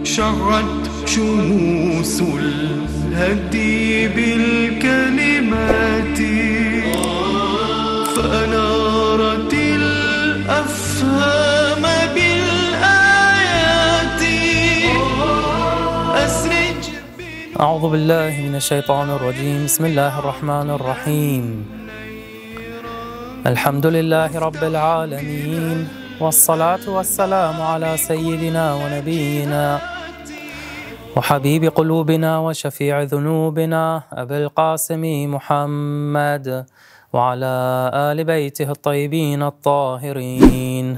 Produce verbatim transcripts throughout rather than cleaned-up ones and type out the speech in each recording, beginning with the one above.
شرت شموس الهدي بالكلمات فأنارت الأفهام بالآيات أسرج أعوذ بالله من الشيطان الرجيم بسم الله الرحمن الرحيم الحمد لله رب العالمين والصلاة والسلام على سيدنا ونبينا وحبيب قلوبنا وشفيع ذنوبنا أبي القاسم محمد وعلى آل بيته الطيبين الطاهرين.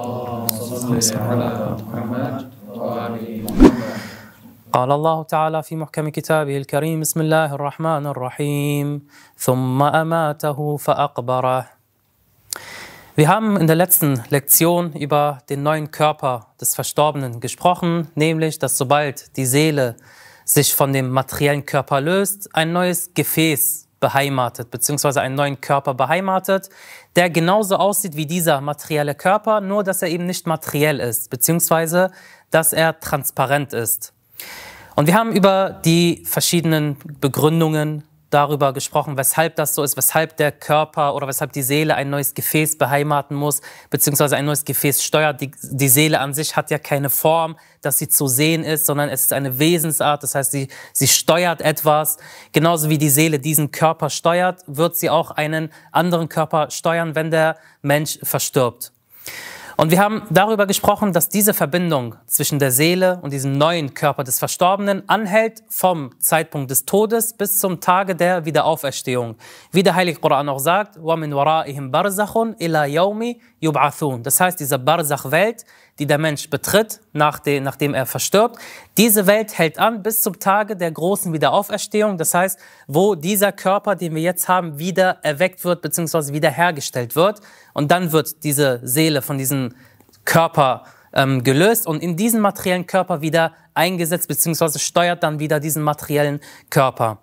قال الله تعالى في محكم كتابه الكريم بسم الله الرحمن الرحيم ثم أماته فأقبره. Wir haben in der letzten Lektion über den neuen Körper des Verstorbenen gesprochen, nämlich, dass sobald die Seele sich von dem materiellen Körper löst, ein neues Gefäß beheimatet, beziehungsweise einen neuen Körper beheimatet, der genauso aussieht wie dieser materielle Körper, nur dass er eben nicht materiell ist, beziehungsweise dass er transparent ist. Und wir haben über die verschiedenen Begründungen darüber gesprochen, weshalb das so ist, weshalb der Körper oder weshalb die Seele ein neues Gefäß beheimaten muss, beziehungsweise ein neues Gefäß steuert. Die, die Seele an sich hat ja keine Form, dass sie zu sehen ist, sondern es ist eine Wesensart, das heißt, sie, sie steuert etwas. Genauso wie die Seele diesen Körper steuert, wird sie auch einen anderen Körper steuern, wenn der Mensch verstirbt. Und wir haben darüber gesprochen, dass diese Verbindung zwischen der Seele und diesem neuen Körper des Verstorbenen anhält vom Zeitpunkt des Todes bis zum Tage der Wiederauferstehung. Wie der Heilige Koran auch sagt, وَمِنْ وَرَائِهِمْ بَرْزَخٌ إِلَى يَوْمِ يُبْعَثُونَ. Das heißt, diese Barzach-Welt, die der Mensch betritt, nach dem, nachdem er verstirbt, diese Welt hält an bis zum Tage der großen Wiederauferstehung. Das heißt, wo dieser Körper, den wir jetzt haben, wieder erweckt wird bzw. wiederhergestellt wird. Und dann wird diese Seele von diesem Körper ähm, gelöst und in diesen materiellen Körper wieder eingesetzt bzw. steuert dann wieder diesen materiellen Körper.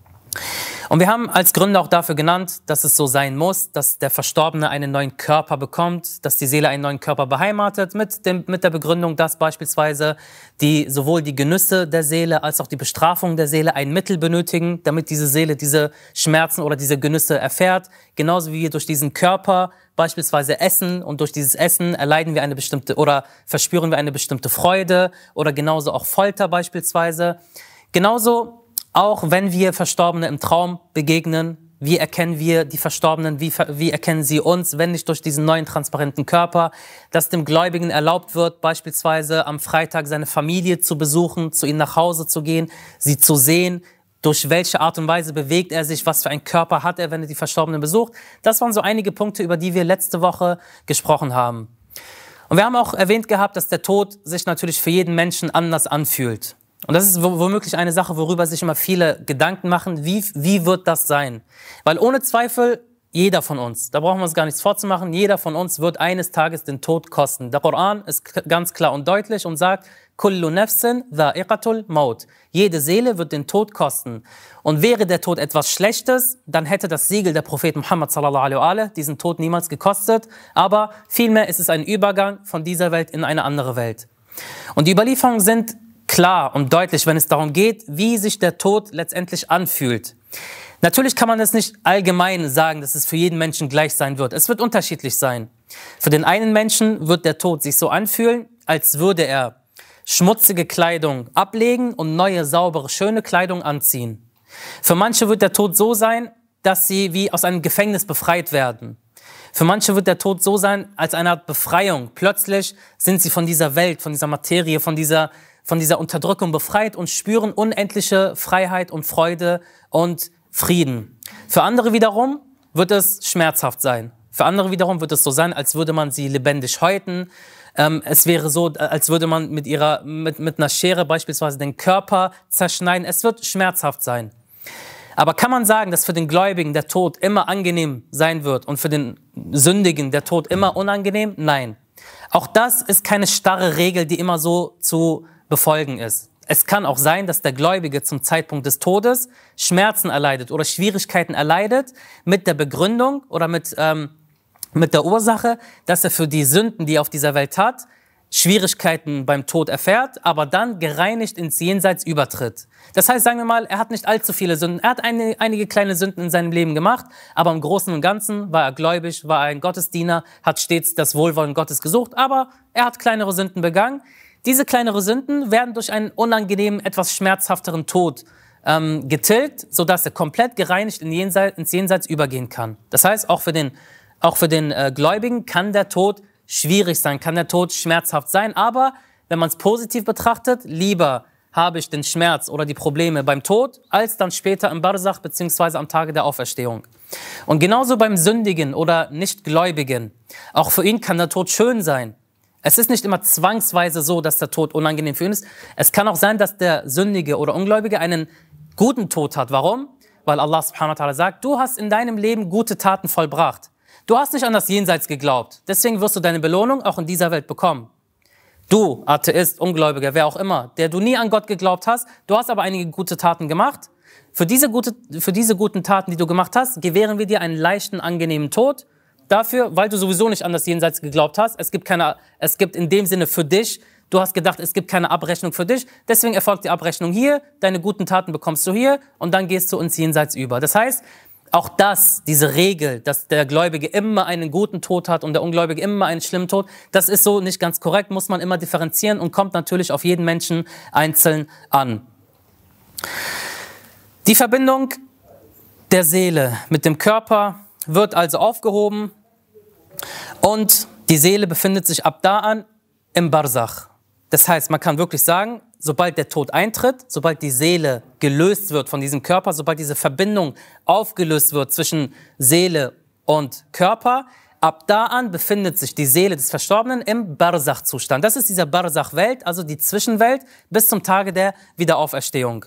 Und wir haben als Gründe auch dafür genannt, dass es so sein muss, dass der Verstorbene einen neuen Körper bekommt, dass die Seele einen neuen Körper beheimatet, mit, dem, mit der Begründung, dass beispielsweise die, sowohl die Genüsse der Seele als auch die Bestrafung der Seele ein Mittel benötigen, damit diese Seele diese Schmerzen oder diese Genüsse erfährt. Genauso wie wir durch diesen Körper beispielsweise essen und durch dieses Essen erleiden wir eine bestimmte oder verspüren wir eine bestimmte Freude oder genauso auch Folter beispielsweise. Genauso auch wenn wir Verstorbene im Traum begegnen, wie erkennen wir die Verstorbenen, wie, wie erkennen sie uns, wenn nicht durch diesen neuen transparenten Körper, dass dem Gläubigen erlaubt wird, beispielsweise am Freitag seine Familie zu besuchen, zu ihnen nach Hause zu gehen, sie zu sehen, durch welche Art und Weise bewegt er sich, was für einen Körper hat er, wenn er die Verstorbenen besucht. Das waren so einige Punkte, über die wir letzte Woche gesprochen haben. Und wir haben auch erwähnt gehabt, dass der Tod sich natürlich für jeden Menschen anders anfühlt. Und das ist womöglich eine Sache, worüber sich immer viele Gedanken machen, wie, wie wird das sein? Weil ohne Zweifel, jeder von uns, da brauchen wir uns gar nichts vorzumachen, jeder von uns wird eines Tages den Tod kosten. Der Koran ist ganz klar und deutlich und sagt, Kullu nafsin dha'iqatul maut. Jede Seele wird den Tod kosten. Und wäre der Tod etwas Schlechtes, dann hätte das Siegel der Prophet Muhammad sallallahu alaihi wa sallam diesen Tod niemals gekostet. Aber vielmehr ist es ein Übergang von dieser Welt in eine andere Welt. Und die Überlieferungen sind klar und deutlich, wenn es darum geht, wie sich der Tod letztendlich anfühlt. Natürlich kann man das nicht allgemein sagen, dass es für jeden Menschen gleich sein wird. Es wird unterschiedlich sein. Für den einen Menschen wird der Tod sich so anfühlen, als würde er schmutzige Kleidung ablegen und neue, saubere, schöne Kleidung anziehen. Für manche wird der Tod so sein, dass sie wie aus einem Gefängnis befreit werden. Für manche wird der Tod so sein, als eine Art Befreiung. Plötzlich sind sie von dieser Welt, von dieser Materie, von dieser von dieser Unterdrückung befreit und spüren unendliche Freiheit und Freude und Frieden. Für andere wiederum wird es schmerzhaft sein. Für andere wiederum wird es so sein, als würde man sie lebendig häuten. Ähm, es wäre so, als würde man mit, ihrer, mit, mit einer Schere beispielsweise den Körper zerschneiden. Es wird schmerzhaft sein. Aber kann man sagen, dass für den Gläubigen der Tod immer angenehm sein wird und für den Sündigen der Tod immer unangenehm? Nein. Auch das ist keine starre Regel, die immer so zu befolgen ist. Es kann auch sein, dass der Gläubige zum Zeitpunkt des Todes Schmerzen erleidet oder Schwierigkeiten erleidet mit der Begründung oder mit, ähm, mit der Ursache, dass er für die Sünden, die er auf dieser Welt hat, Schwierigkeiten beim Tod erfährt, aber dann gereinigt ins Jenseits übertritt. Das heißt, sagen wir mal, er hat nicht allzu viele Sünden. Er hat eine, einige kleine Sünden in seinem Leben gemacht, aber im Großen und Ganzen war er gläubig, war er ein Gottesdiener, hat stets das Wohlwollen Gottes gesucht, aber er hat kleinere Sünden begangen. Diese kleineren Sünden werden durch einen unangenehmen, etwas schmerzhafteren Tod ähm, getilgt, sodass er komplett gereinigt in Jenseits, ins Jenseits übergehen kann. Das heißt, auch für den, auch für den äh, Gläubigen kann der Tod schwierig sein, kann der Tod schmerzhaft sein, aber wenn man es positiv betrachtet, lieber habe ich den Schmerz oder die Probleme beim Tod, als dann später im Barzach beziehungsweise am Tage der Auferstehung. Und genauso beim Sündigen oder Nichtgläubigen, auch für ihn kann der Tod schön sein. Es ist nicht immer zwangsweise so, dass der Tod unangenehm für ihn ist. Es kann auch sein, dass der Sündige oder Ungläubige einen guten Tod hat. Warum? Weil Allah subhanahu wa ta'ala sagt, du hast in deinem Leben gute Taten vollbracht. Du hast nicht an das Jenseits geglaubt. Deswegen wirst du deine Belohnung auch in dieser Welt bekommen. Du, Atheist, Ungläubiger, wer auch immer, der du nie an Gott geglaubt hast, du hast aber einige gute Taten gemacht. Für diese, gute, für diese guten Taten, die du gemacht hast, gewähren wir dir einen leichten, angenehmen Tod. Dafür, weil du sowieso nicht an das Jenseits geglaubt hast. Es gibt keine, es gibt in dem Sinne für dich, du hast gedacht, es gibt keine Abrechnung für dich. Deswegen erfolgt die Abrechnung hier, deine guten Taten bekommst du hier und dann gehst du ins Jenseits über. Das heißt, auch das, diese Regel, dass der Gläubige immer einen guten Tod hat und der Ungläubige immer einen schlimmen Tod, das ist so nicht ganz korrekt, muss man immer differenzieren und kommt natürlich auf jeden Menschen einzeln an. Die Verbindung der Seele mit dem Körper wird also aufgehoben und die Seele befindet sich ab da an im Barzach. Das heißt, man kann wirklich sagen, sobald der Tod eintritt, sobald die Seele gelöst wird von diesem Körper, sobald diese Verbindung aufgelöst wird zwischen Seele und Körper, ab da an befindet sich die Seele des Verstorbenen im Barzach-Zustand. Das ist diese Barzach-Welt, also die Zwischenwelt bis zum Tage der Wiederauferstehung.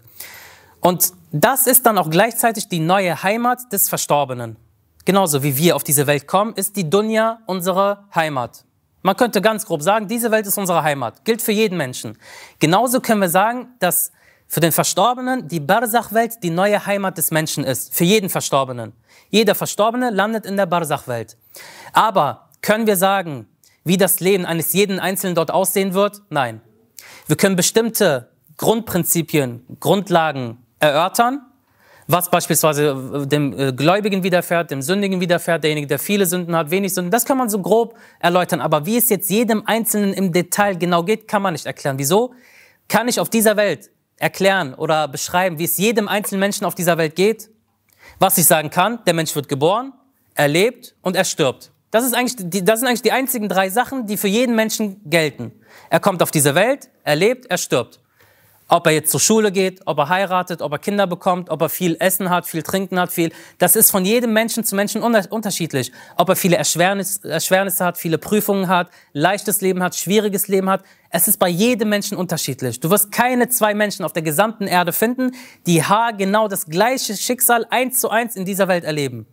Und das ist dann auch gleichzeitig die neue Heimat des Verstorbenen. Genauso wie wir auf diese Welt kommen, ist die Dunya unsere Heimat. Man könnte ganz grob sagen, diese Welt ist unsere Heimat. Gilt für jeden Menschen. Genauso können wir sagen, dass für den Verstorbenen die Barzach-Welt die neue Heimat des Menschen ist. Für jeden Verstorbenen. Jeder Verstorbene landet in der Barzach-Welt. Aber können wir sagen, wie das Leben eines jeden Einzelnen dort aussehen wird? Nein. Wir können bestimmte Grundprinzipien, Grundlagen erörtern, was beispielsweise dem äh, Gläubigen widerfährt, dem Sündigen widerfährt, derjenige, der viele Sünden hat, wenig Sünden, das kann man so grob erläutern. Aber wie es jetzt jedem Einzelnen im Detail genau geht, kann man nicht erklären. Wieso? Kann ich auf dieser Welt erklären oder beschreiben, wie es jedem einzelnen Menschen auf dieser Welt geht? Was ich sagen kann, der Mensch wird geboren, er lebt und er stirbt. Das, ist eigentlich die, das sind eigentlich die einzigen drei Sachen, die für jeden Menschen gelten. Er kommt auf diese Welt, er lebt, er stirbt. Ob er jetzt zur Schule geht, ob er heiratet, ob er Kinder bekommt, ob er viel Essen hat, viel Trinken hat, viel. Das ist von jedem Menschen zu Menschen unterschiedlich. Ob er viele Erschwernisse, Erschwernisse hat, viele Prüfungen hat, leichtes Leben hat, schwieriges Leben hat. Es ist bei jedem Menschen unterschiedlich. Du wirst keine zwei Menschen auf der gesamten Erde finden, die haargenau das gleiche Schicksal eins zu eins in dieser Welt erleben.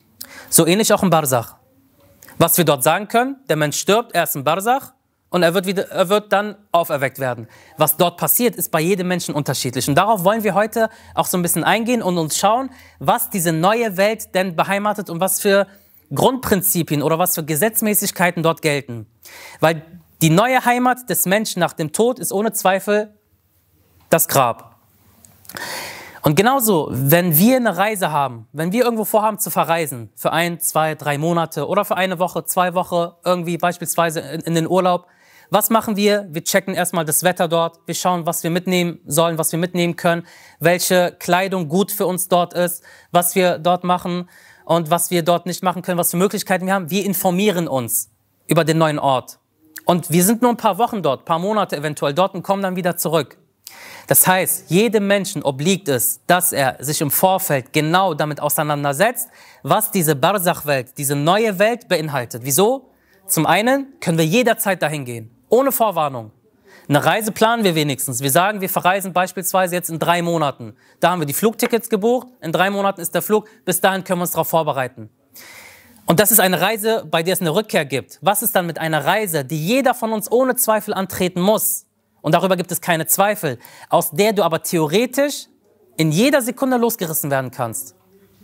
So ähnlich auch im Barzach. Was wir dort sagen können, der Mensch stirbt, er ist im Barzach. Und er wird, wieder, er wird dann auferweckt werden. Was dort passiert, ist bei jedem Menschen unterschiedlich. Und darauf wollen wir heute auch so ein bisschen eingehen und uns schauen, was diese neue Welt denn beheimatet und was für Grundprinzipien oder was für Gesetzmäßigkeiten dort gelten. Weil die neue Heimat des Menschen nach dem Tod ist ohne Zweifel das Grab. Und genauso, wenn wir eine Reise haben, wenn wir irgendwo vorhaben zu verreisen, für ein, zwei, drei Monate oder für eine Woche, zwei Wochen, irgendwie beispielsweise in, in den Urlaub, was machen wir? Wir checken erstmal das Wetter dort, wir schauen, was wir mitnehmen sollen, was wir mitnehmen können, welche Kleidung gut für uns dort ist, was wir dort machen und was wir dort nicht machen können, was für Möglichkeiten wir haben. Wir informieren uns über den neuen Ort. Und wir sind nur ein paar Wochen dort, ein paar Monate eventuell dort und kommen dann wieder zurück. Das heißt, jedem Menschen obliegt es, dass er sich im Vorfeld genau damit auseinandersetzt, was diese Barzach-Welt, diese neue Welt beinhaltet. Wieso? Zum einen können wir jederzeit dahin gehen, ohne Vorwarnung. Eine Reise planen wir wenigstens. Wir sagen, wir verreisen beispielsweise jetzt in drei Monaten. Da haben wir die Flugtickets gebucht, in drei Monaten ist der Flug, bis dahin können wir uns darauf vorbereiten. Und das ist eine Reise, bei der es eine Rückkehr gibt. Was ist dann mit einer Reise, die jeder von uns ohne Zweifel antreten muss? Und darüber gibt es keine Zweifel, aus der du aber theoretisch in jeder Sekunde losgerissen werden kannst.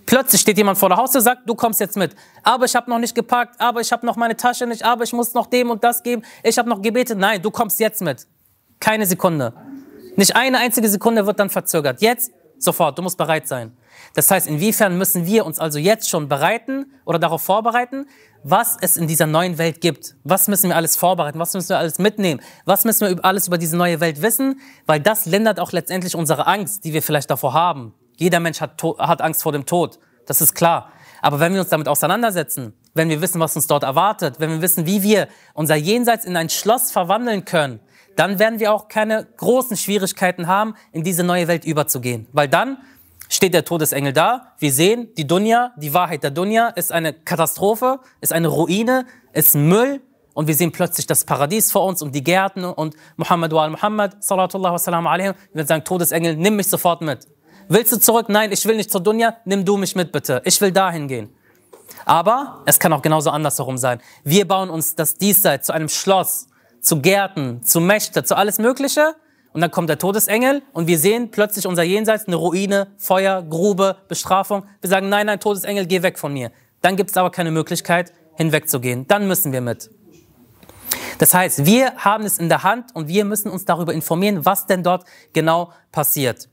Plötzlich steht jemand vor der Haustür und sagt, du kommst jetzt mit. Aber ich habe noch nicht gepackt, aber ich habe noch meine Tasche nicht, aber ich muss noch dem und das geben, ich habe noch gebetet. Nein, du kommst jetzt mit. Keine Sekunde. Nicht eine einzige Sekunde wird dann verzögert. Jetzt, sofort, du musst bereit sein. Das heißt, inwiefern müssen wir uns also jetzt schon bereiten oder darauf vorbereiten, was es in dieser neuen Welt gibt? Was müssen wir alles vorbereiten? Was müssen wir alles mitnehmen? Was müssen wir alles über diese neue Welt wissen? Weil das lindert auch letztendlich unsere Angst, die wir vielleicht davor haben. Jeder Mensch hat, hat Angst vor dem Tod, das ist klar. Aber wenn wir uns damit auseinandersetzen, wenn wir wissen, was uns dort erwartet, wenn wir wissen, wie wir unser Jenseits in ein Schloss verwandeln können, dann werden wir auch keine großen Schwierigkeiten haben, in diese neue Welt überzugehen. Weil dann steht der Todesengel da, wir sehen, die Dunya, die Wahrheit der Dunya ist eine Katastrophe, ist eine Ruine, ist Müll und wir sehen plötzlich das Paradies vor uns und die Gärten und Muhammad wa al-Muhammad, sallallahu wassalam alaihi, wir sagen, Todesengel, nimm mich sofort mit. Willst du zurück? Nein, ich will nicht zur Dunya, nimm du mich mit bitte, ich will dahin gehen. Aber es kann auch genauso andersherum sein. Wir bauen uns das Diesseits zu einem Schloss, zu Gärten, zu Mächte, zu alles Mögliche. Und dann kommt der Todesengel und wir sehen plötzlich unser Jenseits, eine Ruine, Feuer, Grube, Bestrafung. Wir sagen, nein, nein, Todesengel, geh weg von mir. Dann gibt es aber keine Möglichkeit, hinwegzugehen. Dann müssen wir mit. Das heißt, wir haben es in der Hand und wir müssen uns darüber informieren, was denn dort genau passiert.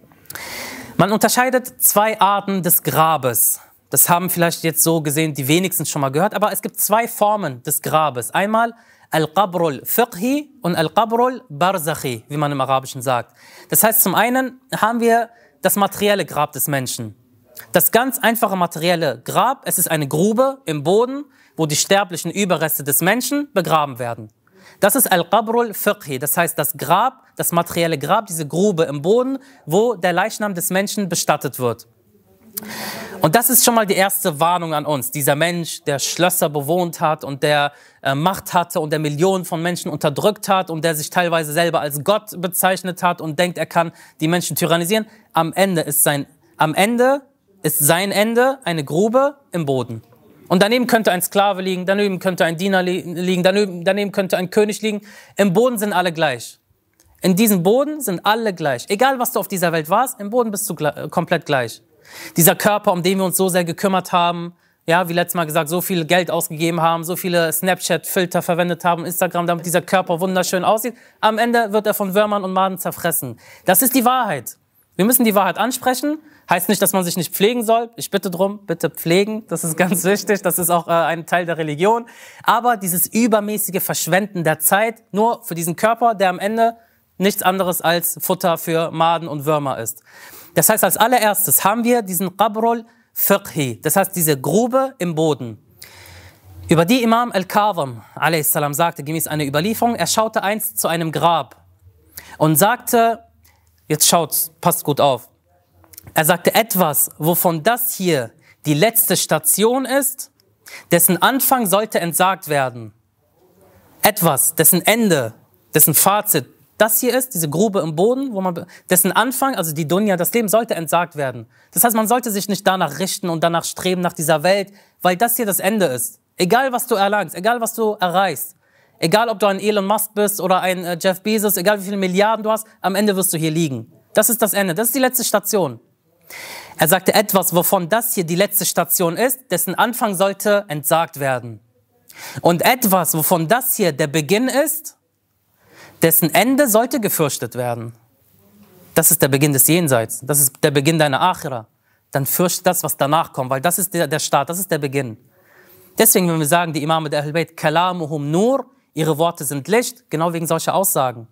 Man unterscheidet zwei Arten des Grabes. Das haben vielleicht jetzt so gesehen die wenigsten schon mal gehört, aber es gibt zwei Formen des Grabes. Einmal Al-Qabrul Fiqhi und Al-Qabrul Barzakhi, wie man im Arabischen sagt. Das heißt, zum einen haben wir das materielle Grab des Menschen. Das ganz einfache materielle Grab, es ist eine Grube im Boden, wo die sterblichen Überreste des Menschen begraben werden. Das ist Al-Qabrul Fiqhi, das heißt das Grab, das materielle Grab, diese Grube im Boden, wo der Leichnam des Menschen bestattet wird. Und das ist schon mal die erste Warnung an uns. Dieser Mensch, der Schlösser bewohnt hat und der äh, Macht hatte und der Millionen von Menschen unterdrückt hat und der sich teilweise selber als Gott bezeichnet hat und denkt, er kann die Menschen tyrannisieren. Am Ende ist sein, am Ende ist sein Ende eine Grube im Boden. Und daneben könnte ein Sklave liegen, daneben könnte ein Diener li liegen, daneben, daneben könnte ein König liegen. Im Boden sind alle gleich. In diesem Boden sind alle gleich. Egal, was du auf dieser Welt warst, im Boden bist du komplett gleich. Dieser Körper, um den wir uns so sehr gekümmert haben, ja, wie letztes Mal gesagt, so viel Geld ausgegeben haben, so viele Snapchat-Filter verwendet haben, Instagram, damit dieser Körper wunderschön aussieht, am Ende wird er von Würmern und Maden zerfressen. Das ist die Wahrheit. Wir müssen die Wahrheit ansprechen. Heißt nicht, dass man sich nicht pflegen soll. Ich bitte drum, bitte pflegen. Das ist ganz wichtig. Das ist auch äh, ein Teil der Religion. Aber dieses übermäßige Verschwenden der Zeit nur für diesen Körper, der am Ende nichts anderes als Futter für Maden und Würmer ist. Das heißt, als allererstes haben wir diesen Qabrul Fiqhi, das heißt diese Grube im Boden, über die Imam Al-Kadhim a s. sagte, gemäß einer Überlieferung, er schaute einst zu einem Grab und sagte, jetzt schaut, passt gut auf, er sagte, etwas, wovon das hier die letzte Station ist, dessen Anfang sollte entsagt werden. Etwas, dessen Ende, dessen Fazit, das hier ist, diese Grube im Boden, wo man, dessen Anfang, also die Dunya, das Leben sollte entsagt werden. Das heißt, man sollte sich nicht danach richten und danach streben, nach dieser Welt, weil das hier das Ende ist. Egal, was du erlangst, egal, was du erreichst, egal, ob du ein Elon Musk bist oder ein äh, Jeff Bezos, egal, wie viele Milliarden du hast, am Ende wirst du hier liegen. Das ist das Ende, das ist die letzte Station. Er sagte, etwas, wovon das hier die letzte Station ist, dessen Anfang sollte entsagt werden. Und etwas, wovon das hier der Beginn ist, dessen Ende sollte gefürchtet werden. Das ist der Beginn des Jenseits. Das ist der Beginn deiner Akhira. Dann fürchte das, was danach kommt, weil das ist der, der Start, das ist der Beginn. Deswegen, wenn wir sagen, die Imame der Ahl-Bayt, Kalamuhum Nur, ihre Worte sind Licht, genau wegen solcher Aussagen.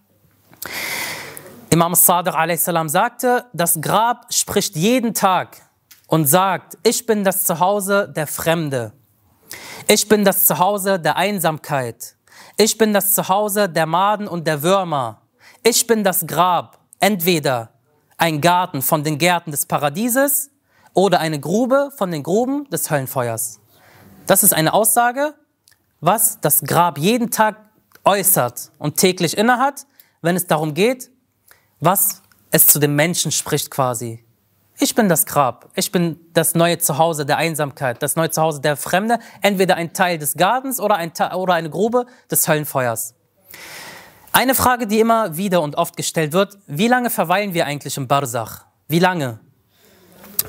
Imam Sadiq a s. sagte, das Grab spricht jeden Tag und sagt, ich bin das Zuhause der Fremde. Ich bin das Zuhause der Einsamkeit. Ich bin das Zuhause der Maden und der Würmer. Ich bin das Grab, entweder ein Garten von den Gärten des Paradieses oder eine Grube von den Gruben des Höllenfeuers. Das ist eine Aussage, was das Grab jeden Tag äußert und täglich innehat, wenn es darum geht, was es zu dem Menschen spricht quasi. Ich bin das Grab, ich bin das neue Zuhause der Einsamkeit, das neue Zuhause der Fremde, entweder ein Teil des Gartens oder, ein Teil, oder eine Grube des Höllenfeuers. Eine Frage, die immer wieder und oft gestellt wird, wie lange verweilen wir eigentlich im Barzach? Wie lange?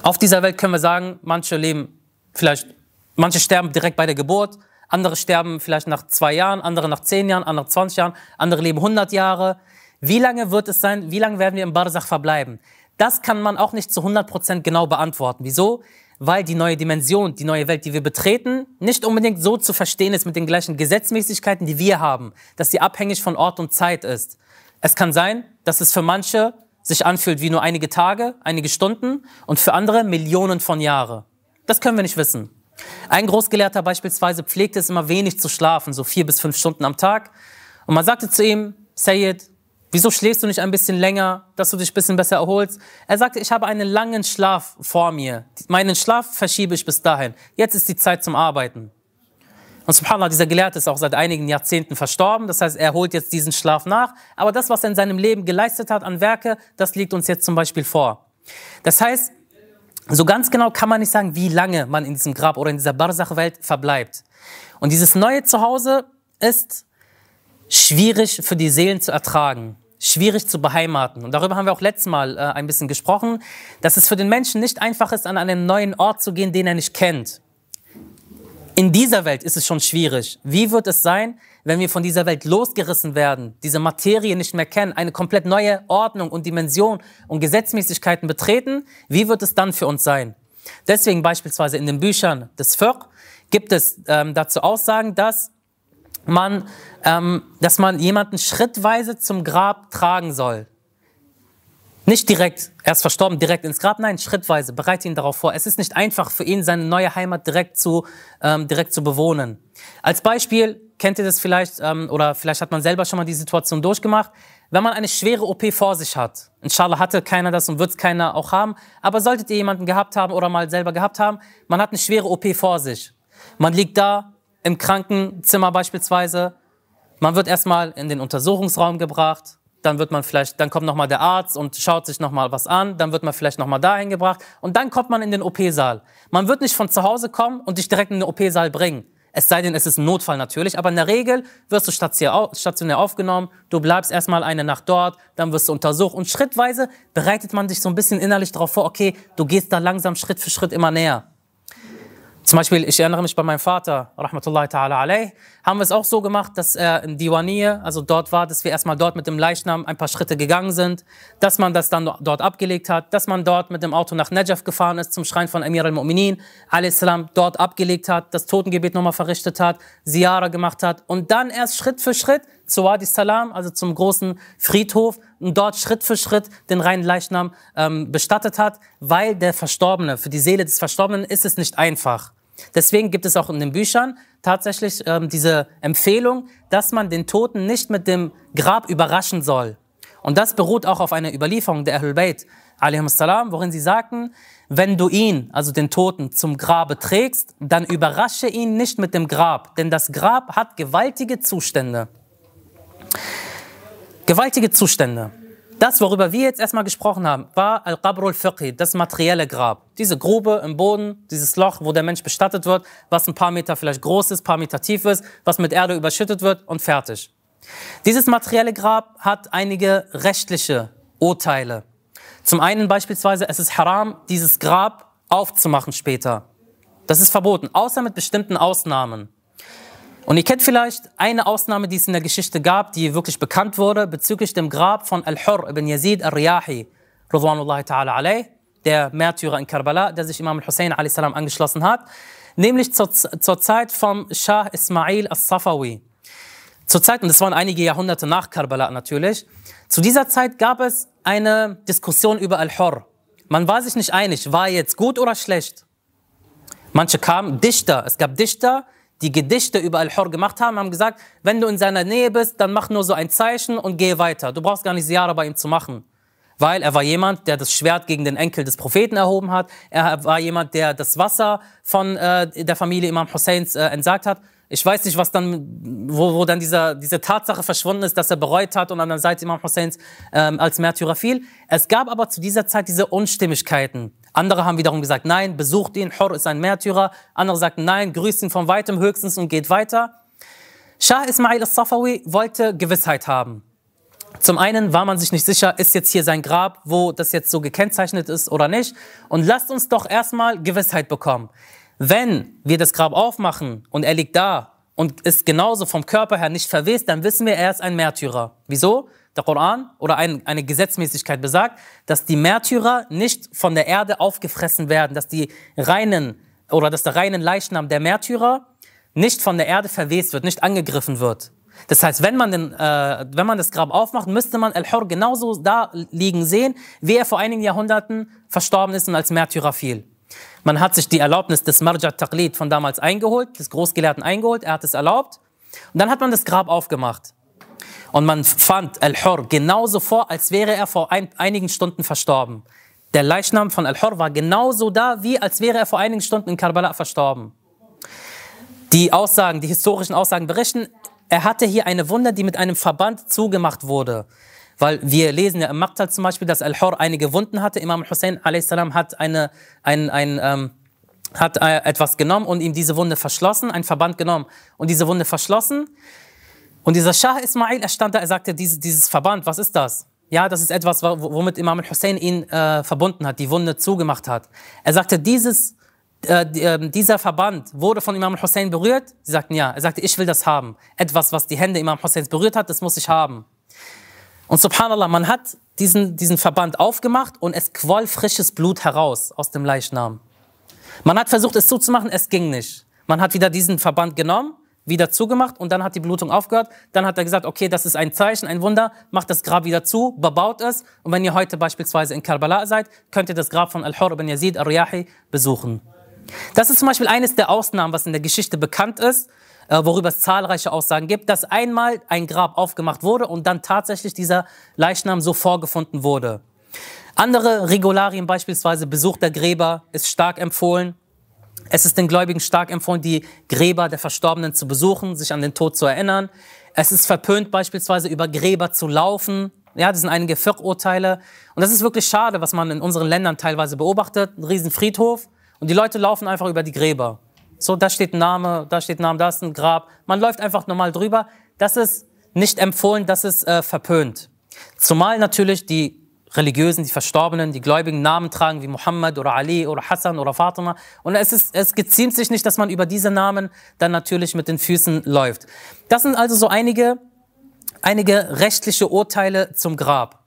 Auf dieser Welt können wir sagen, manche leben vielleicht, manche sterben direkt bei der Geburt, andere sterben vielleicht nach zwei Jahren, andere nach zehn Jahren, andere zwanzig Jahren, andere leben hundert Jahre. Wie lange wird es sein, wie lange werden wir im Barzach verbleiben? Das kann man auch nicht zu hundert Prozent genau beantworten. Wieso? Weil die neue Dimension, die neue Welt, die wir betreten, nicht unbedingt so zu verstehen ist mit den gleichen Gesetzmäßigkeiten, die wir haben, dass sie abhängig von Ort und Zeit ist. Es kann sein, dass es für manche sich anfühlt wie nur einige Tage, einige Stunden und für andere Millionen von Jahren. Das können wir nicht wissen. Ein Großgelehrter beispielsweise pflegte es immer wenig zu schlafen, so vier bis fünf Stunden am Tag. Und man sagte zu ihm, Sayyid, wieso schläfst du nicht ein bisschen länger, dass du dich ein bisschen besser erholst? Er sagte, ich habe einen langen Schlaf vor mir. Meinen Schlaf verschiebe ich bis dahin. Jetzt ist die Zeit zum Arbeiten. Und subhanallah, dieser Gelehrte ist auch seit einigen Jahrzehnten verstorben. Das heißt, er holt jetzt diesen Schlaf nach. Aber das, was er in seinem Leben geleistet hat an Werke, das liegt uns jetzt zum Beispiel vor. Das heißt, so ganz genau kann man nicht sagen, wie lange man in diesem Grab oder in dieser Barzach-Welt verbleibt. Und dieses neue Zuhause ist schwierig für die Seelen zu ertragen, schwierig zu beheimaten. Und darüber haben wir auch letztes Mal äh, ein bisschen gesprochen, dass es für den Menschen nicht einfach ist, an einen neuen Ort zu gehen, den er nicht kennt. In dieser Welt ist es schon schwierig. Wie wird es sein, wenn wir von dieser Welt losgerissen werden, diese Materie nicht mehr kennen, eine komplett neue Ordnung und Dimension und Gesetzmäßigkeiten betreten? Wie wird es dann für uns sein? Deswegen beispielsweise in den Büchern des Fiqh gibt es ähm, dazu Aussagen, dass man, ähm, dass man jemanden schrittweise zum Grab tragen soll. Nicht direkt, er ist verstorben, direkt ins Grab, nein, schrittweise, bereite ihn darauf vor. Es ist nicht einfach für ihn, seine neue Heimat direkt zu, ähm, direkt zu bewohnen. Als Beispiel, kennt ihr das vielleicht, ähm, oder vielleicht hat man selber schon mal die Situation durchgemacht, wenn man eine schwere O P vor sich hat. Inshallah hatte keiner das und wird es keiner auch haben, aber solltet ihr jemanden gehabt haben oder mal selber gehabt haben, man hat eine schwere O P vor sich. Man liegt da im Krankenzimmer beispielsweise, man wird erstmal in den Untersuchungsraum gebracht, dann wird man vielleicht, dann kommt nochmal der Arzt und schaut sich nochmal was an, dann wird man vielleicht nochmal dahin gebracht und dann kommt man in den O P-Saal. Man wird nicht von zu Hause kommen und dich direkt in den O P-Saal bringen. Es sei denn, es ist ein Notfall natürlich, aber in der Regel wirst du stationär aufgenommen, du bleibst erstmal eine Nacht dort, dann wirst du untersucht und schrittweise bereitet man sich so ein bisschen innerlich darauf vor, okay, du gehst da langsam Schritt für Schritt immer näher. Zum Beispiel, ich erinnere mich bei meinem Vater, rahmatullahi ta'ala alayh, haben wir es auch so gemacht, dass er in Diwaniyah, also dort war, dass wir erstmal dort mit dem Leichnam ein paar Schritte gegangen sind, dass man das dann dort abgelegt hat, dass man dort mit dem Auto nach Najaf gefahren ist, zum Schrein von Amir al-Mu'minin, alayhis salam, dort abgelegt hat, das Totengebet nochmal verrichtet hat, Ziyara gemacht hat und dann erst Schritt für Schritt zu Wadi Salam, also zum großen Friedhof, und dort Schritt für Schritt den reinen Leichnam ähm, bestattet hat, weil der Verstorbene, für die Seele des Verstorbenen ist es nicht einfach. Deswegen gibt es auch in den Büchern tatsächlich ähm, diese Empfehlung, dass man den Toten nicht mit dem Grab überraschen soll. Und das beruht auch auf einer Überlieferung der Ahlul Bayt, alaihimus salam, worin sie sagten, wenn du ihn, also den Toten, zum Grabe trägst, dann überrasche ihn nicht mit dem Grab, denn das Grab hat gewaltige Zustände. Gewaltige Zustände. Das, worüber wir jetzt erstmal gesprochen haben, war Al-Qabrul Fiqhi, das materielle Grab. Diese Grube im Boden, dieses Loch, wo der Mensch bestattet wird, was ein paar Meter vielleicht groß ist, ein paar Meter tief ist, was mit Erde überschüttet wird und fertig. Dieses materielle Grab hat einige rechtliche Urteile. Zum einen beispielsweise, es ist haram, dieses Grab aufzumachen später. Das ist verboten, außer mit bestimmten Ausnahmen. Und ihr kennt vielleicht eine Ausnahme, die es in der Geschichte gab, die wirklich bekannt wurde, bezüglich dem Grab von Al-Hurr ibn Yazid al-Riyahi, Ridwanullahi ta'ala alayh, der Märtyrer in Karbala, der sich Imam al-Hussein a.s. angeschlossen hat, nämlich zur, zur Zeit vom Schah Ismail al-Safawi. Zur Zeit, und das waren einige Jahrhunderte nach Karbala natürlich, zu dieser Zeit gab es eine Diskussion über Al-Hurr. Man war sich nicht einig, war er jetzt gut oder schlecht. Manche kamen, Dichter, es gab Dichter, die Gedichte über Al-Hurr gemacht haben, haben gesagt, wenn du in seiner Nähe bist, dann mach nur so ein Zeichen und geh weiter. Du brauchst gar nicht Ziyara bei ihm zu machen. Weil er war jemand, der das Schwert gegen den Enkel des Propheten erhoben hat. Er war jemand, der das Wasser von äh, der Familie Imam Husseins äh, entsagt hat. Ich weiß nicht, was dann, wo, wo dann dieser, diese Tatsache verschwunden ist, dass er bereut hat und an der Seite Imam Husseins ähm, als Märtyrer fiel. Es gab aber zu dieser Zeit diese Unstimmigkeiten. Andere haben wiederum gesagt, nein, besucht ihn, Hurr ist ein Märtyrer. Andere sagten, nein, grüßt ihn von weitem höchstens und geht weiter. Schah Ismail al-Safawi wollte Gewissheit haben. Zum einen war man sich nicht sicher, ist jetzt hier sein Grab, wo das jetzt so gekennzeichnet ist oder nicht. Und lasst uns doch erstmal Gewissheit bekommen. Wenn wir das Grab aufmachen und er liegt da und ist genauso vom Körper her nicht verwest, dann wissen wir, er ist ein Märtyrer. Wieso? Der Koran oder ein, eine Gesetzmäßigkeit besagt, dass die Märtyrer nicht von der Erde aufgefressen werden, dass die reinen oder dass der reinen Leichnam der Märtyrer nicht von der Erde verwest wird, nicht angegriffen wird. Das heißt, wenn man, den, äh, wenn man das Grab aufmacht, müsste man Al-Hurr genauso da liegen sehen, wie er vor einigen Jahrhunderten verstorben ist und als Märtyrer fiel. Man hat sich die Erlaubnis des Marja Taqlid von damals eingeholt, des Großgelehrten eingeholt, er hat es erlaubt. Und dann hat man das Grab aufgemacht. Und man fand Al-Hurr genauso vor, als wäre er vor ein, einigen Stunden verstorben. Der Leichnam von Al-Hurr war genauso da, wie als wäre er vor einigen Stunden in Karbala verstorben. Die Aussagen, die historischen Aussagen berichten, er hatte hier eine Wunde, die mit einem Verband zugemacht wurde. Weil wir lesen ja im Maqtal zum Beispiel, dass Al-Hurr einige Wunden hatte. Imam Hussein a s. hat, eine, ein, ein, ähm, hat äh, etwas genommen und ihm diese Wunde verschlossen, einen Verband genommen und diese Wunde verschlossen. Und dieser Schah Ismail, er stand da, er sagte, dieses, dieses Verband, was ist das? Ja, das ist etwas, womit Imam Hussein ihn äh, verbunden hat, die Wunde zugemacht hat. Er sagte, dieses... Äh, dieser Verband wurde von Imam Hussein berührt? Sie sagten ja. Er sagte, ich will das haben. Etwas, was die Hände Imam Husseins berührt hat, das muss ich haben. Und subhanallah, man hat diesen, diesen Verband aufgemacht und es quoll frisches Blut heraus aus dem Leichnam. Man hat versucht, es zuzumachen, es ging nicht. Man hat wieder diesen Verband genommen, wieder zugemacht und dann hat die Blutung aufgehört. Dann hat er gesagt, okay, das ist ein Zeichen, ein Wunder, macht das Grab wieder zu, bebaut es. Und wenn ihr heute beispielsweise in Karbala seid, könnt ihr das Grab von Al-Hurr ibn Yazid al-Riyahi besuchen. Das ist zum Beispiel eines der Ausnahmen, was in der Geschichte bekannt ist, äh, worüber es zahlreiche Aussagen gibt, dass einmal ein Grab aufgemacht wurde und dann tatsächlich dieser Leichnam so vorgefunden wurde. Andere Regularien, beispielsweise Besuch der Gräber, ist stark empfohlen. Es ist den Gläubigen stark empfohlen, die Gräber der Verstorbenen zu besuchen, sich an den Tod zu erinnern. Es ist verpönt, beispielsweise über Gräber zu laufen. Ja, das sind einige Fiqh-Urteile. Und das ist wirklich schade, was man in unseren Ländern teilweise beobachtet. Ein riesen Friedhof. Und die Leute laufen einfach über die Gräber. So, da steht ein Name, da steht ein Name, da ist ein Grab. Man läuft einfach normal drüber. Das ist nicht empfohlen, das ist äh, verpönt. Zumal natürlich die Religiösen, die Verstorbenen, die Gläubigen Namen tragen wie Muhammad oder Ali oder Hassan oder Fatima. Und es, ist, es geziemt sich nicht, dass man über diese Namen dann natürlich mit den Füßen läuft. Das sind also so einige, einige rechtliche Urteile zum Grab.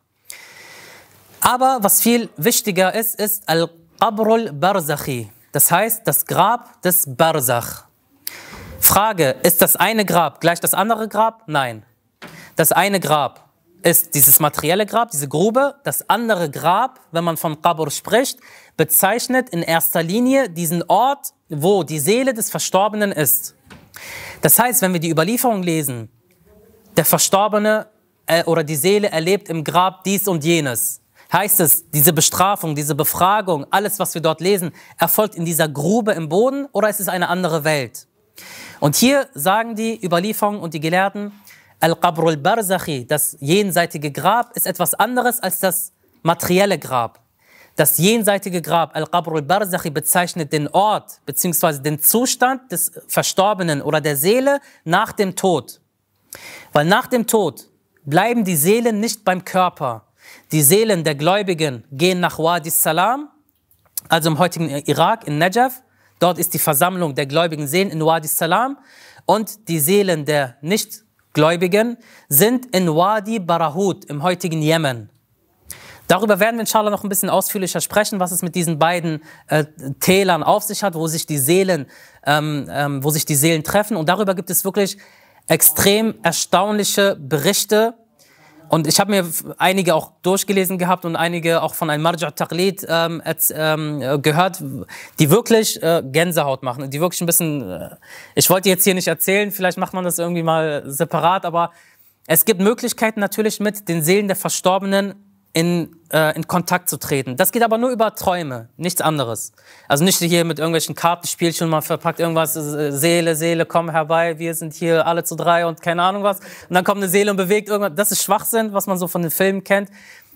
Aber was viel wichtiger ist, ist Al- Qabrul Barzakhi, das heißt das Grab des Barzakh. Frage, ist das eine Grab gleich das andere Grab? Nein. Das eine Grab ist dieses materielle Grab, diese Grube. Das andere Grab, wenn man von Qabr spricht, bezeichnet in erster Linie diesen Ort, wo die Seele des Verstorbenen ist. Das heißt, wenn wir die Überlieferung lesen, der Verstorbene äh, oder die Seele erlebt im Grab dies und jenes, heißt es, diese Bestrafung, diese Befragung, alles, was wir dort lesen, erfolgt in dieser Grube im Boden oder ist es eine andere Welt? Und hier sagen die Überlieferungen und die Gelehrten, Al-Qabr al-Barzakhi, das jenseitige Grab, ist etwas anderes als das materielle Grab. Das jenseitige Grab, Al-Qabr al-Barzakhi, bezeichnet den Ort bzw. den Zustand des Verstorbenen oder der Seele nach dem Tod. Weil nach dem Tod bleiben die Seelen nicht beim Körper. Die Seelen der Gläubigen gehen nach Wadi Salam, also im heutigen Irak, in Najaf. Dort ist die Versammlung der gläubigen Seelen in Wadi Salam. Und die Seelen der Nichtgläubigen sind in Wadi Barahut, im heutigen Jemen. Darüber werden wir inshallah noch ein bisschen ausführlicher sprechen, was es mit diesen beiden äh, Tälern auf sich hat, wo sich die Seelen, ähm, ähm, wo sich die Seelen treffen. Und darüber gibt es wirklich extrem erstaunliche Berichte. Und ich habe mir einige auch durchgelesen gehabt und einige auch von einem Marja Taqlid ähm, ähm, gehört, die wirklich äh, Gänsehaut machen, die wirklich ein bisschen, äh, ich wollte jetzt hier nicht erzählen, vielleicht macht man das irgendwie mal separat, aber es gibt Möglichkeiten natürlich mit den Seelen der Verstorbenen in, äh, in Kontakt zu treten. Das geht aber nur über Träume, nichts anderes. Also nicht hier mit irgendwelchen Kartenspielchen, man verpackt irgendwas, Seele, Seele, komm herbei, wir sind hier alle zu drei und keine Ahnung was. Und dann kommt eine Seele und bewegt irgendwas. Das ist Schwachsinn, was man so von den Filmen kennt.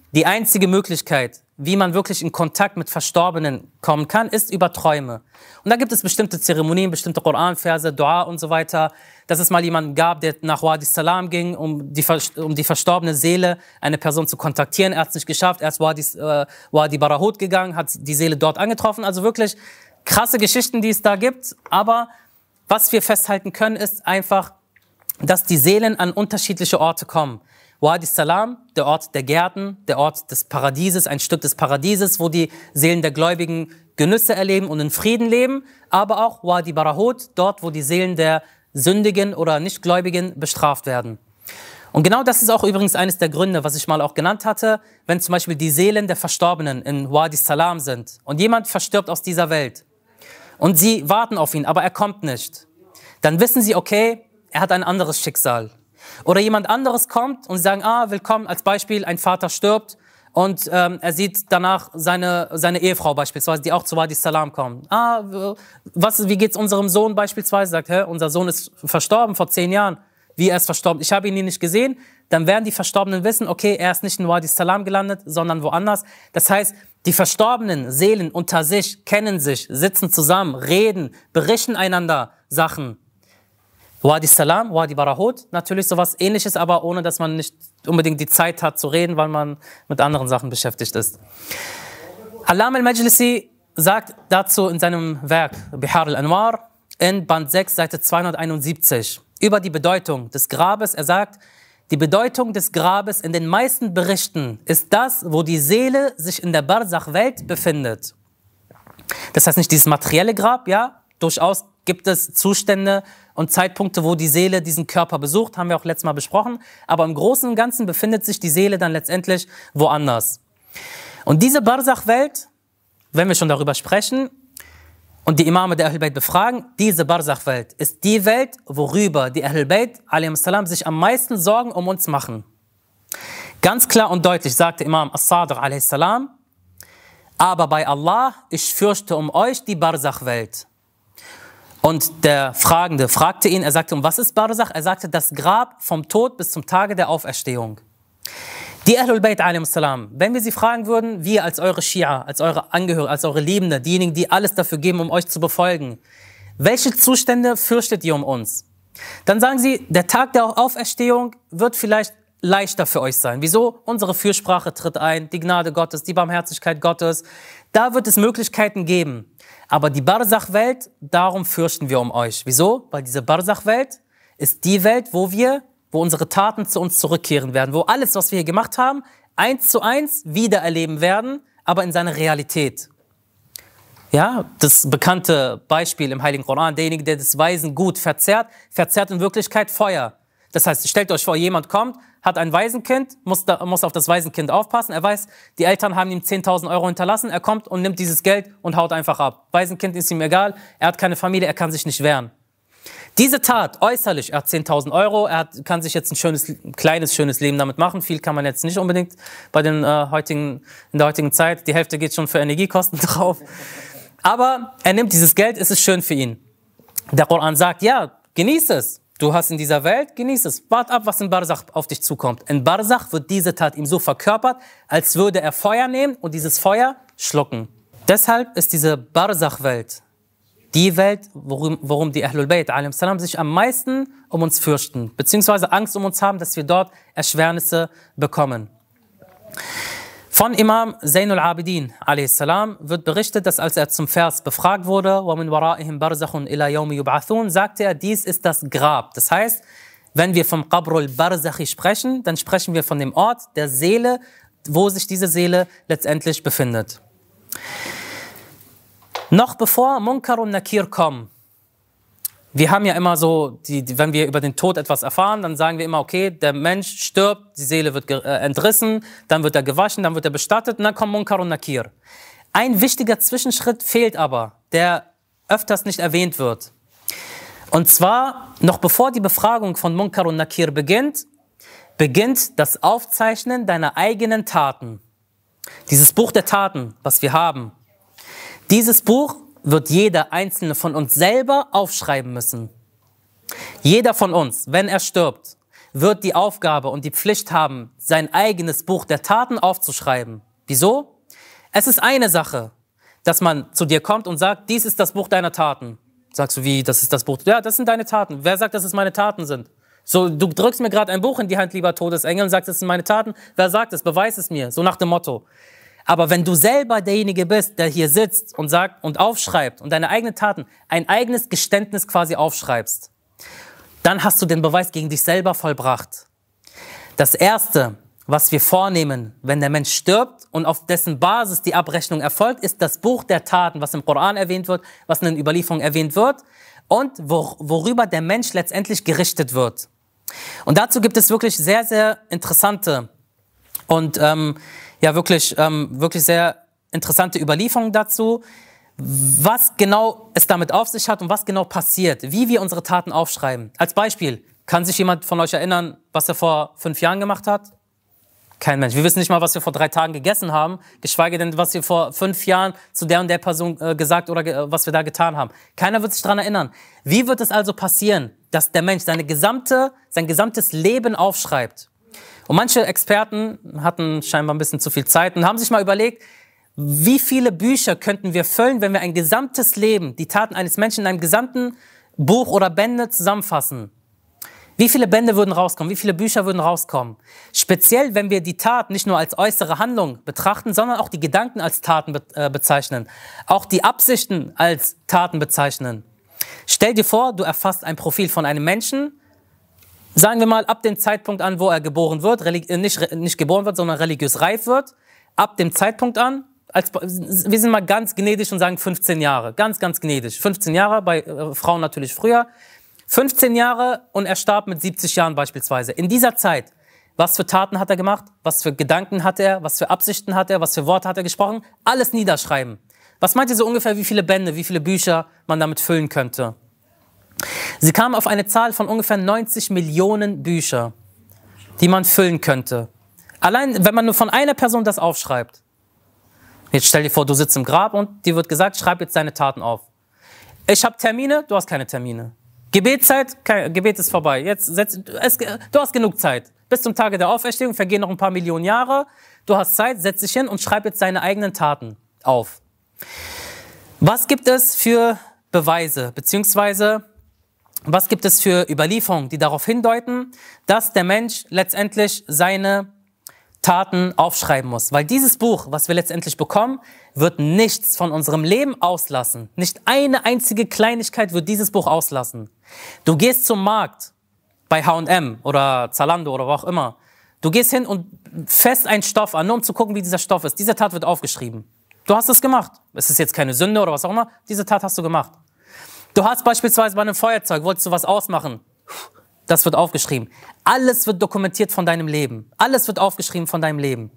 Die einzige Möglichkeit, wie man wirklich in Kontakt mit Verstorbenen kommen kann, ist über Träume. Und da gibt es bestimmte Zeremonien, bestimmte Koranverse, Dua und so weiter, dass es mal jemanden gab, der nach Wadi Salam ging, um die, um die verstorbene Seele, eine Person zu kontaktieren. Er hat es nicht geschafft, er ist Wadi, äh, Wadi Barahut gegangen, hat die Seele dort angetroffen. Also wirklich krasse Geschichten, die es da gibt. Aber was wir festhalten können, ist einfach, dass die Seelen an unterschiedliche Orte kommen. Wadi Salam, der Ort der Gärten, der Ort des Paradieses, ein Stück des Paradieses, wo die Seelen der Gläubigen Genüsse erleben und in Frieden leben. Aber auch Wadi Barahut, dort, wo die Seelen der Sündigen oder Nichtgläubigen bestraft werden. Und genau das ist auch übrigens eines der Gründe, was ich mal auch genannt hatte, wenn zum Beispiel die Seelen der Verstorbenen in Wadi Salam sind und jemand verstirbt aus dieser Welt und sie warten auf ihn, aber er kommt nicht, dann wissen sie, okay, er hat ein anderes Schicksal. Oder jemand anderes kommt und sie sagen, ah, willkommen, als Beispiel, ein Vater stirbt und ähm, er sieht danach seine, seine Ehefrau beispielsweise, die auch zu Wadi Salam kommt. Ah, was, wie geht's unserem Sohn beispielsweise? Sagt, hä, unser Sohn ist verstorben vor zehn Jahren. Wie, er ist verstorben? Ich habe ihn nie nicht gesehen. Dann werden die Verstorbenen wissen, okay, er ist nicht in Wadi Salam gelandet, sondern woanders. Das heißt, die verstorbenen Seelen unter sich kennen sich, sitzen zusammen, reden, berichten einander Sachen. Wadi Salam, Wadi Barahut, natürlich sowas Ähnliches, aber ohne, dass man nicht unbedingt die Zeit hat zu reden, weil man mit anderen Sachen beschäftigt ist. Allama al-Majlisi sagt dazu in seinem Werk Bihar al-Anwar in Band sechs, Seite zweihunderteinundsiebzig, über die Bedeutung des Grabes. Er sagt, die Bedeutung des Grabes in den meisten Berichten ist das, wo die Seele sich in der Barzach-Welt befindet. Das heißt nicht dieses materielle Grab, ja, durchaus gibt es Zustände und Zeitpunkte, wo die Seele diesen Körper besucht, haben wir auch letztes Mal besprochen. Aber im Großen und Ganzen befindet sich die Seele dann letztendlich woanders. Und diese Barzach-Welt, wenn wir schon darüber sprechen und die Imame der Ahlul Bayt befragen, diese Barzach-Welt ist die Welt, worüber die Ahlul Bayt a.s. sich am meisten Sorgen um uns machen. Ganz klar und deutlich sagte Imam As-Sadiq a.s. aber bei Allah, ich fürchte um euch die Barzach-Welt. Und der Fragende fragte ihn, er sagte, um was ist Barzach? Er sagte, das Grab vom Tod bis zum Tage der Auferstehung. Die Ahlul Bayt a.s., wenn wir sie fragen würden, wir als eure Schia, als eure Angehörigen, als eure Liebende, diejenigen, die alles dafür geben, um euch zu befolgen, welche Zustände fürchtet ihr um uns? Dann sagen sie, der Tag der Auferstehung wird vielleicht leichter für euch sein. Wieso? Unsere Fürsprache tritt ein, die Gnade Gottes, die Barmherzigkeit Gottes. Da wird es Möglichkeiten geben. Aber die Barzach-Welt, darum fürchten wir um euch. Wieso? Weil diese Barzach-Welt ist die Welt, wo wir, wo unsere Taten zu uns zurückkehren werden, wo alles, was wir hier gemacht haben, eins zu eins wiedererleben werden, aber in seiner Realität. Ja, das bekannte Beispiel im Heiligen Koran, derjenige, der das Waisengut verzehrt, verzehrt in Wirklichkeit Feuer. Das heißt, stellt euch vor, jemand kommt, hat ein Waisenkind, muss, da, muss auf das Waisenkind aufpassen. Er weiß, die Eltern haben ihm zehntausend Euro hinterlassen. Er kommt und nimmt dieses Geld und haut einfach ab. Waisenkind ist ihm egal, er hat keine Familie, er kann sich nicht wehren. Diese Tat, äußerlich, er hat zehntausend Euro, er hat, kann sich jetzt ein schönes, ein kleines, schönes Leben damit machen. Viel kann man jetzt nicht unbedingt bei den, äh, heutigen, in der heutigen Zeit. Die Hälfte geht schon für Energiekosten drauf. Aber er nimmt dieses Geld, es ist schön für ihn. Der Koran sagt, ja, genieß es. Du hast in dieser Welt, genieß es. Wart ab, was in Barzach auf dich zukommt. In Barzach wird diese Tat ihm so verkörpert, als würde er Feuer nehmen und dieses Feuer schlucken. Deshalb ist diese Barzach-Welt die Welt, worum, worum die Ahlul Bayt a.s. sich am meisten um uns fürchten, beziehungsweise Angst um uns haben, dass wir dort Erschwernisse bekommen. Von Imam Zainul Abidin a.s. wird berichtet, dass als er zum Vers befragt wurde, وَمِنْ وَرَائِهِمْ بَرْزَخٌ إِلَى يَوْمِ يُبْعَثُونَ, sagte er, dies ist das Grab. Das heißt, wenn wir vom Qabrul Barzachi sprechen, dann sprechen wir von dem Ort der Seele, wo sich diese Seele letztendlich befindet. Noch bevor Munkar und Nakir kommen, wir haben ja immer so, die, die, wenn wir über den Tod etwas erfahren, dann sagen wir immer, okay, der Mensch stirbt, die Seele wird äh, entrissen, dann wird er gewaschen, dann wird er bestattet und dann kommt Munkar und Nakir. Ein wichtiger Zwischenschritt fehlt aber, der öfters nicht erwähnt wird. Und zwar, noch bevor die Befragung von Munkar und Nakir beginnt, beginnt das Aufzeichnen deiner eigenen Taten. Dieses Buch der Taten, was wir haben, dieses Buch wird jeder Einzelne von uns selber aufschreiben müssen. Jeder von uns, wenn er stirbt, wird die Aufgabe und die Pflicht haben, sein eigenes Buch der Taten aufzuschreiben. Wieso? Es ist eine Sache, dass man zu dir kommt und sagt, dies ist das Buch deiner Taten. Sagst du, wie, das ist das Buch? Ja, das sind deine Taten. Wer sagt, dass es meine Taten sind? So, du drückst mir gerade ein Buch in die Hand, lieber Todesengel, und sagst, das sind meine Taten. Wer sagt es? Beweis es mir. So nach dem Motto. Aber wenn du selber derjenige bist, der hier sitzt und sagt und aufschreibt und deine eigenen Taten, ein eigenes Geständnis quasi aufschreibst, dann hast du den Beweis gegen dich selber vollbracht. Das Erste, was wir vornehmen, wenn der Mensch stirbt und auf dessen Basis die Abrechnung erfolgt, ist das Buch der Taten, was im Koran erwähnt wird, was in den Überlieferungen erwähnt wird und wor- worüber der Mensch letztendlich gerichtet wird. Und dazu gibt es wirklich sehr, sehr interessante und ähm, ja wirklich, ähm, wirklich sehr interessante Überlieferungen dazu, was genau es damit auf sich hat und was genau passiert, wie wir unsere Taten aufschreiben. Als Beispiel, kann sich jemand von euch erinnern, was er vor fünf Jahren gemacht hat? Kein Mensch. Wir wissen nicht mal, was wir vor drei Tagen gegessen haben, geschweige denn, was wir vor fünf Jahren zu der und der Person äh, gesagt oder ge- was wir da getan haben. Keiner wird sich daran erinnern. Wie wird es also passieren, dass der Mensch seine gesamte, sein gesamtes Leben aufschreibt? Und manche Experten hatten scheinbar ein bisschen zu viel Zeit und haben sich mal überlegt, wie viele Bücher könnten wir füllen, wenn wir ein gesamtes Leben, die Taten eines Menschen in einem gesamten Buch oder Bände zusammenfassen? Wie viele Bände würden rauskommen? Wie viele Bücher würden rauskommen? Speziell, wenn wir die Tat nicht nur als äußere Handlung betrachten, sondern auch die Gedanken als Taten be- äh, bezeichnen. Auch die Absichten als Taten bezeichnen. Stell dir vor, du erfasst ein Profil von einem Menschen, sagen wir mal ab dem Zeitpunkt an, wo er geboren wird, religi- äh, nicht, nicht geboren wird, sondern religiös reif wird, ab dem Zeitpunkt an, als, wir sind mal ganz gnädig und sagen fünfzehn Jahre, ganz, ganz gnädig. fünfzehn Jahre, bei äh, Frauen natürlich früher. fünfzehn Jahre und er starb mit siebzig Jahren beispielsweise. In dieser Zeit, was für Taten hat er gemacht? Was für Gedanken hat er? Was für Absichten hat er? Was für Worte hat er gesprochen? Alles niederschreiben. Was meint ihr so ungefähr, wie viele Bände, wie viele Bücher man damit füllen könnte? Sie kamen auf eine Zahl von ungefähr neunzig Millionen Bücher, die man füllen könnte. Allein, wenn man nur von einer Person das aufschreibt. Jetzt stell dir vor, du sitzt im Grab und dir wird gesagt, schreib jetzt deine Taten auf. Ich habe Termine, du hast keine Termine. Gebetszeit, kein, Gebet ist vorbei. Jetzt setz, es, du hast genug Zeit. Bis zum Tage der Auferstehung vergehen noch ein paar Millionen Jahre. Du hast Zeit, setz dich hin und schreib jetzt deine eigenen Taten auf. Was gibt es für Beweise, beziehungsweise was gibt es für Überlieferungen, die darauf hindeuten, dass der Mensch letztendlich seine Taten aufschreiben muss? Weil dieses Buch, was wir letztendlich bekommen, wird nichts von unserem Leben auslassen. Nicht eine einzige Kleinigkeit wird dieses Buch auslassen. Du gehst zum Markt bei H und M oder Zalando oder wo auch immer. Du gehst hin und fässt einen Stoff an, nur um zu gucken, wie dieser Stoff ist. Diese Tat wird aufgeschrieben. Du hast es gemacht. Es ist jetzt keine Sünde oder was auch immer. Diese Tat hast du gemacht. Du hast beispielsweise bei einem Feuerzeug, wolltest du was ausmachen. Das wird aufgeschrieben. Alles wird dokumentiert von deinem Leben. Alles wird aufgeschrieben von deinem Leben.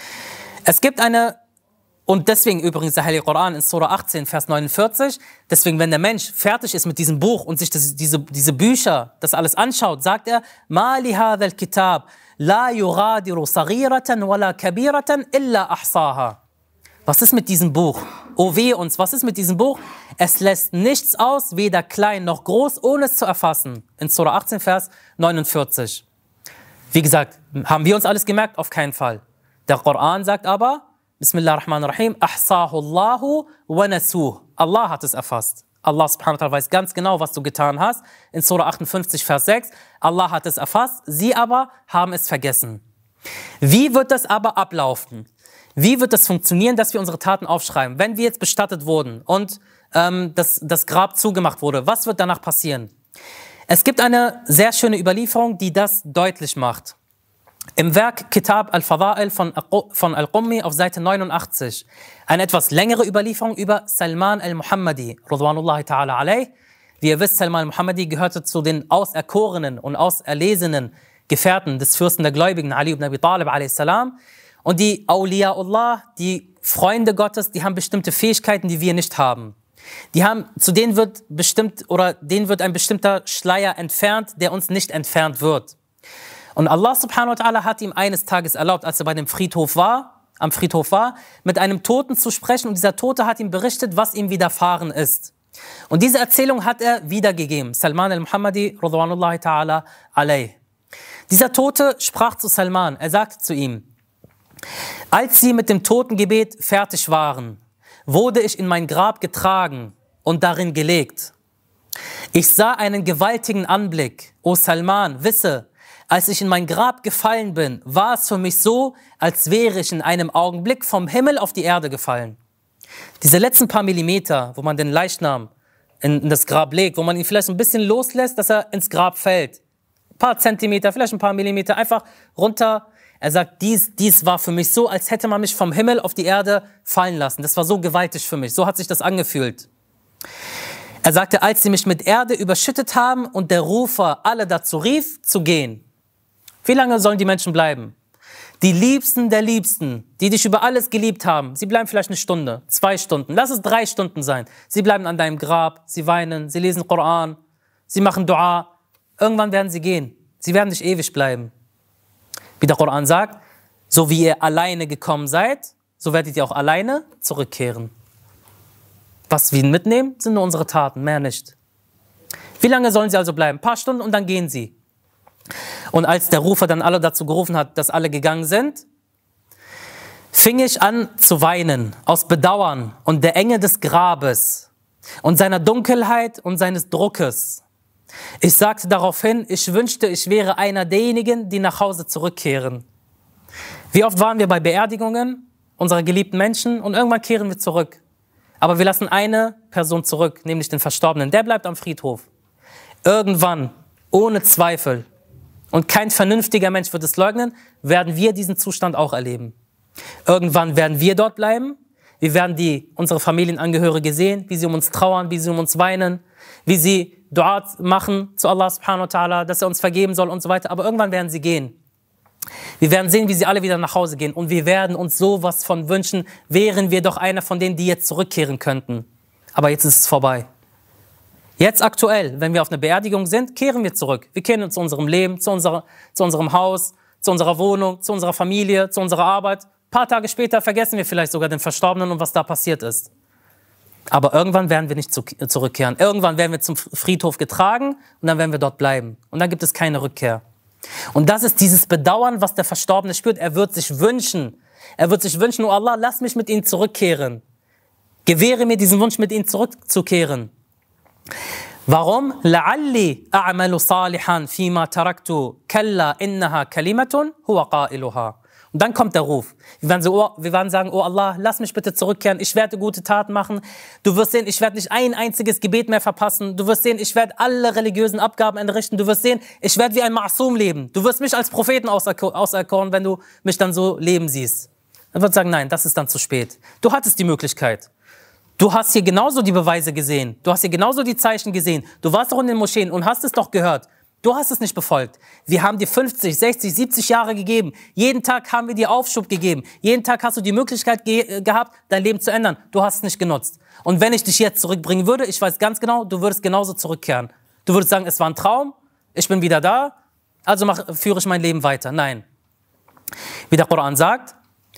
Es gibt eine, und deswegen übrigens der Heilige Koran in Surah achtzehn, Vers neunundvierzig, deswegen, wenn der Mensch fertig ist mit diesem Buch und sich das, diese, diese Bücher, das alles anschaut, sagt er, Ma li hadha al-kitab, la yugadiru saghiratan wala kabiratan illa ahsaha. Was ist mit diesem Buch? Oh weh uns, was ist mit diesem Buch? Es lässt nichts aus, weder klein noch groß, ohne es zu erfassen. In Surah achtzehn, Vers neunundvierzig. Wie gesagt, haben wir uns alles gemerkt? Auf keinen Fall. Der Koran sagt aber, Bismillahirrahmanirrahim, Ahsahu Allahu wa nasuh. Allah hat es erfasst. Allah subhanahu wa ta'ala weiß ganz genau, was du getan hast. In Surah achtundfünfzig, Vers sechs, Allah hat es erfasst, sie aber haben es vergessen. Wie wird das aber ablaufen? Wie wird das funktionieren, dass wir unsere Taten aufschreiben? Wenn wir jetzt bestattet wurden und ähm, das, das Grab zugemacht wurde, was wird danach passieren? Es gibt eine sehr schöne Überlieferung, die das deutlich macht. Im Werk Kitab al-Fada'il von, von Al-Qummi auf Seite neunundachtzig, eine etwas längere Überlieferung über Salman al-Muhammadi, Ridwanullahi ta'ala alayh. Wie ihr wisst, Salman al-Muhammadi gehörte zu den auserkorenen und auserlesenen Gefährten des Fürsten der Gläubigen, Ali ibn Abi Talib alayhis salam. Und die Awliyaullah, die Freunde Gottes, die haben bestimmte Fähigkeiten, die wir nicht haben. Die haben, zu denen wird bestimmt, oder denen wird ein bestimmter Schleier entfernt, der uns nicht entfernt wird. Und Allah subhanahu wa ta'ala hat ihm eines Tages erlaubt, als er bei dem Friedhof war, am Friedhof war, mit einem Toten zu sprechen. Und dieser Tote hat ihm berichtet, was ihm widerfahren ist. Und diese Erzählung hat er wiedergegeben. Salman al-Muhammadi, Ridwanullahi ta'ala alayh. Dieser Tote sprach zu Salman, er sagte zu ihm, als sie mit dem Totengebet fertig waren, wurde ich in mein Grab getragen und darin gelegt. Ich sah einen gewaltigen Anblick. O Salman, wisse, als ich in mein Grab gefallen bin, war es für mich so, als wäre ich in einem Augenblick vom Himmel auf die Erde gefallen. Diese letzten paar Millimeter, wo man den Leichnam in, in das Grab legt, wo man ihn vielleicht ein bisschen loslässt, dass er ins Grab fällt. Ein paar Zentimeter, vielleicht ein paar Millimeter, einfach runter. Er sagt, dies, dies war für mich so, als hätte man mich vom Himmel auf die Erde fallen lassen. Das war so gewaltig für mich, so hat sich das angefühlt. Er sagte, als sie mich mit Erde überschüttet haben und der Rufer alle dazu rief, zu gehen. Wie lange sollen die Menschen bleiben? Die Liebsten der Liebsten, die dich über alles geliebt haben, sie bleiben vielleicht eine Stunde, zwei Stunden, lass es drei Stunden sein. Sie bleiben an deinem Grab, sie weinen, sie lesen Koran, sie machen Dua. Irgendwann werden sie gehen. Sie werden nicht ewig bleiben. Wie der Koran sagt, so wie ihr alleine gekommen seid, so werdet ihr auch alleine zurückkehren. Was wir mitnehmen, sind nur unsere Taten, mehr nicht. Wie lange sollen sie also bleiben? Ein paar Stunden und dann gehen sie. Und als der Rufer dann alle dazu gerufen hat, dass alle gegangen sind, fing ich an zu weinen aus Bedauern und der Enge des Grabes und seiner Dunkelheit und seines Druckes. Ich sagte daraufhin, ich wünschte, ich wäre einer derjenigen, die nach Hause zurückkehren. Wie oft waren wir bei Beerdigungen unserer geliebten Menschen und irgendwann kehren wir zurück. Aber wir lassen eine Person zurück, nämlich den Verstorbenen. Der bleibt am Friedhof. Irgendwann, ohne Zweifel, und kein vernünftiger Mensch wird es leugnen, werden wir diesen Zustand auch erleben. Irgendwann werden wir dort bleiben. Wir werden die, unsere Familienangehörige sehen, wie sie um uns trauern, wie sie um uns weinen, wie sie Dua machen zu Allah subhanahu wa ta'ala, dass er uns vergeben soll und so weiter. Aber irgendwann werden sie gehen. Wir werden sehen, wie sie alle wieder nach Hause gehen. Und wir werden uns sowas von wünschen, wären wir doch einer von denen, die jetzt zurückkehren könnten. Aber jetzt ist es vorbei. Jetzt aktuell, wenn wir auf einer Beerdigung sind, kehren wir zurück. Wir kehren zu unserem Leben, zu, unserer, zu unserem Haus, zu unserer Wohnung, zu unserer Familie, zu unserer Arbeit. Ein paar Tage später vergessen wir vielleicht sogar den Verstorbenen und was da passiert ist. Aber irgendwann werden wir nicht zu, zurückkehren. Irgendwann werden wir zum Friedhof getragen und dann werden wir dort bleiben. Und dann gibt es keine Rückkehr. Und das ist dieses Bedauern, was der Verstorbene spürt. Er wird sich wünschen, er wird sich wünschen, oh Allah, lass mich mit ihnen zurückkehren. Gewähre mir diesen Wunsch, mit ihnen zurückzukehren. Warum? لَعَلِّي أَعْمَلُ صَالِحًا فِيمَا تَرَكْتُ كَلَّا إِنَّهَا كَلِمَةٌ هُوَ قَائِلُهَا. Und dann kommt der Ruf. Wir werden, so, wir werden sagen, oh Allah, lass mich bitte zurückkehren. Ich werde gute Taten machen. Du wirst sehen, ich werde nicht ein einziges Gebet mehr verpassen. Du wirst sehen, ich werde alle religiösen Abgaben entrichten. Du wirst sehen, ich werde wie ein Ma'sum leben. Du wirst mich als Propheten auserkoren, wenn du mich dann so leben siehst. Dann wird sagen, nein, das ist dann zu spät. Du hattest die Möglichkeit. Du hast hier genauso die Beweise gesehen. Du hast hier genauso die Zeichen gesehen. Du warst doch in den Moscheen und hast es doch gehört. Du hast es nicht befolgt. Wir haben dir fünfzig, sechzig, siebzig Jahre gegeben. Jeden Tag haben wir dir Aufschub gegeben. Jeden Tag hast du die Möglichkeit ge- gehabt, dein Leben zu ändern. Du hast es nicht genutzt. Und wenn ich dich jetzt zurückbringen würde, ich weiß ganz genau, du würdest genauso zurückkehren. Du würdest sagen, es war ein Traum, ich bin wieder da, also mach, führe ich mein Leben weiter. Nein. Wie der Koran sagt,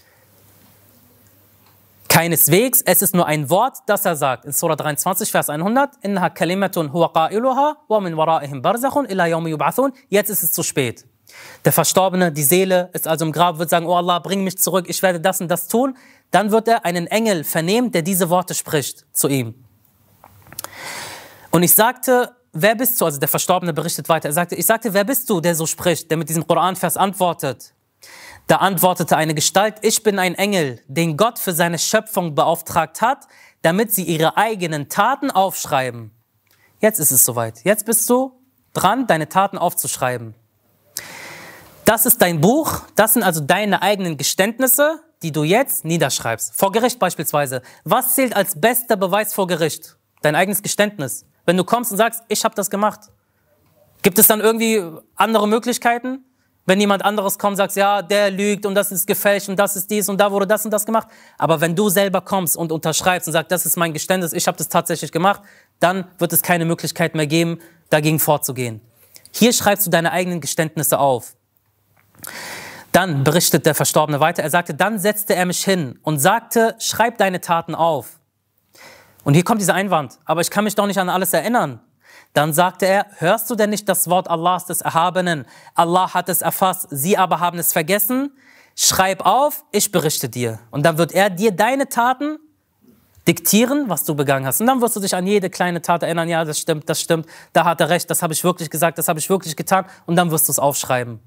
keineswegs, es ist nur ein Wort, das er sagt. In Surah dreiundzwanzig, Vers hundert. Innaha kalimatun huwa qailuha wa min waraihim barzakhun ila yawmi yub'athun. Jetzt ist es zu spät. Der Verstorbene, die Seele, ist also im Grab, wird sagen, oh Allah, bring mich zurück, ich werde das und das tun. Dann wird er einen Engel vernehmen, der diese Worte spricht zu ihm. Und ich sagte, wer bist du? Also der Verstorbene berichtet weiter. Er sagte, ich sagte, wer bist du, der so spricht, der mit diesem Koranvers antwortet? Da antwortete eine Gestalt, ich bin ein Engel, den Gott für seine Schöpfung beauftragt hat, damit sie ihre eigenen Taten aufschreiben. Jetzt ist es soweit. Jetzt bist du dran, deine Taten aufzuschreiben. Das ist dein Buch, das sind also deine eigenen Geständnisse, die du jetzt niederschreibst. Vor Gericht beispielsweise. Was zählt als bester Beweis vor Gericht? Dein eigenes Geständnis. Wenn du kommst und sagst, ich habe das gemacht. Gibt es dann irgendwie andere Möglichkeiten? Wenn jemand anderes kommt und sagt, ja, der lügt und das ist gefälscht und das ist dies und da wurde das und das gemacht. Aber wenn du selber kommst und unterschreibst und sagst, das ist mein Geständnis, ich habe das tatsächlich gemacht, dann wird es keine Möglichkeit mehr geben, dagegen vorzugehen. Hier schreibst du deine eigenen Geständnisse auf. Dann berichtet der Verstorbene weiter. Er sagte, dann setzte er mich hin und sagte, schreib deine Taten auf. Und hier kommt dieser Einwand. Aber ich kann mich doch nicht an alles erinnern. Dann sagte er, hörst du denn nicht das Wort Allahs des Erhabenen? Allah hat es erfasst, sie aber haben es vergessen. Schreib auf, ich berichte dir. Und dann wird er dir deine Taten diktieren, was du begangen hast. Und dann wirst du dich an jede kleine Tat erinnern, ja, das stimmt, das stimmt, da hat er recht, das habe ich wirklich gesagt, das habe ich wirklich getan. Und dann wirst du es aufschreiben.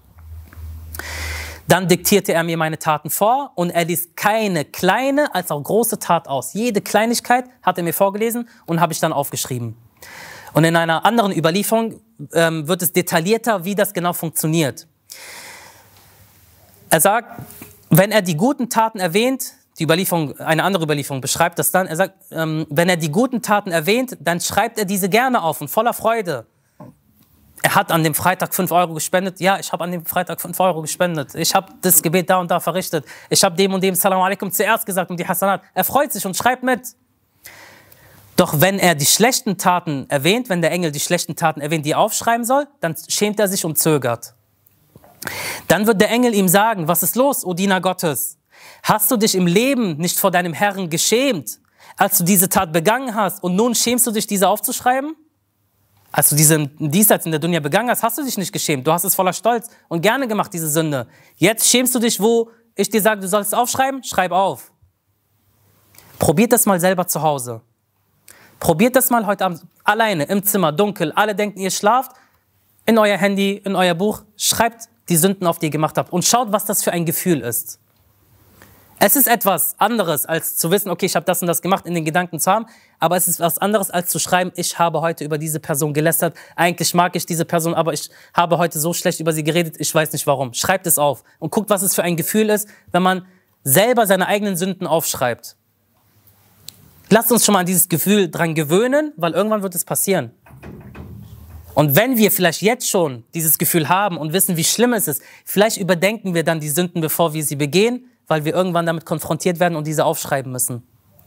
Dann diktierte er mir meine Taten vor und er ließ keine kleine als auch große Tat aus. Jede Kleinigkeit hat er mir vorgelesen und habe ich dann aufgeschrieben. Und in einer anderen Überlieferung ähm, wird es detaillierter, wie das genau funktioniert. Er sagt, wenn er die guten Taten erwähnt, die Überlieferung, eine andere Überlieferung beschreibt das dann, er sagt, ähm, wenn er die guten Taten erwähnt, dann schreibt er diese gerne auf und voller Freude. Er hat an dem Freitag fünf Euro gespendet. Ja, ich habe an dem Freitag fünf Euro gespendet. Ich habe das Gebet da und da verrichtet. Ich habe dem und dem Salam alaikum zuerst gesagt und die Hasanat. Er freut sich und schreibt mit. Doch wenn er die schlechten Taten erwähnt, wenn der Engel die schlechten Taten erwähnt, die er aufschreiben soll, dann schämt er sich und zögert. Dann wird der Engel ihm sagen, was ist los, O Diener Gottes? Hast du dich im Leben nicht vor deinem Herrn geschämt, als du diese Tat begangen hast und nun schämst du dich, diese aufzuschreiben? Als du diese Diesseits in der Dunya begangen hast, hast du dich nicht geschämt. Du hast es voller Stolz und gerne gemacht, diese Sünde. Jetzt schämst du dich, wo ich dir sage, du sollst es aufschreiben? Schreib auf. Probiert das mal selber zu Hause. Probiert das mal heute Abend alleine, im Zimmer, dunkel. Alle denken, ihr schlaft. In euer Handy, in euer Buch. Schreibt die Sünden auf, die ihr gemacht habt. Und schaut, was das für ein Gefühl ist. Es ist etwas anderes, als zu wissen, okay, ich habe das und das gemacht, in den Gedanken zu haben. Aber es ist was anderes, als zu schreiben, ich habe heute über diese Person gelästert. Eigentlich mag ich diese Person, aber ich habe heute so schlecht über sie geredet, ich weiß nicht warum. Schreibt es auf und guckt, was es für ein Gefühl ist, wenn man selber seine eigenen Sünden aufschreibt. Lasst uns schon mal an dieses Gefühl dran gewöhnen, weil irgendwann wird es passieren. Und wenn wir vielleicht jetzt schon dieses Gefühl haben und wissen, wie schlimm es ist, vielleicht überdenken wir dann die Sünden, bevor wir sie begehen, weil wir irgendwann damit konfrontiert werden und diese aufschreiben müssen.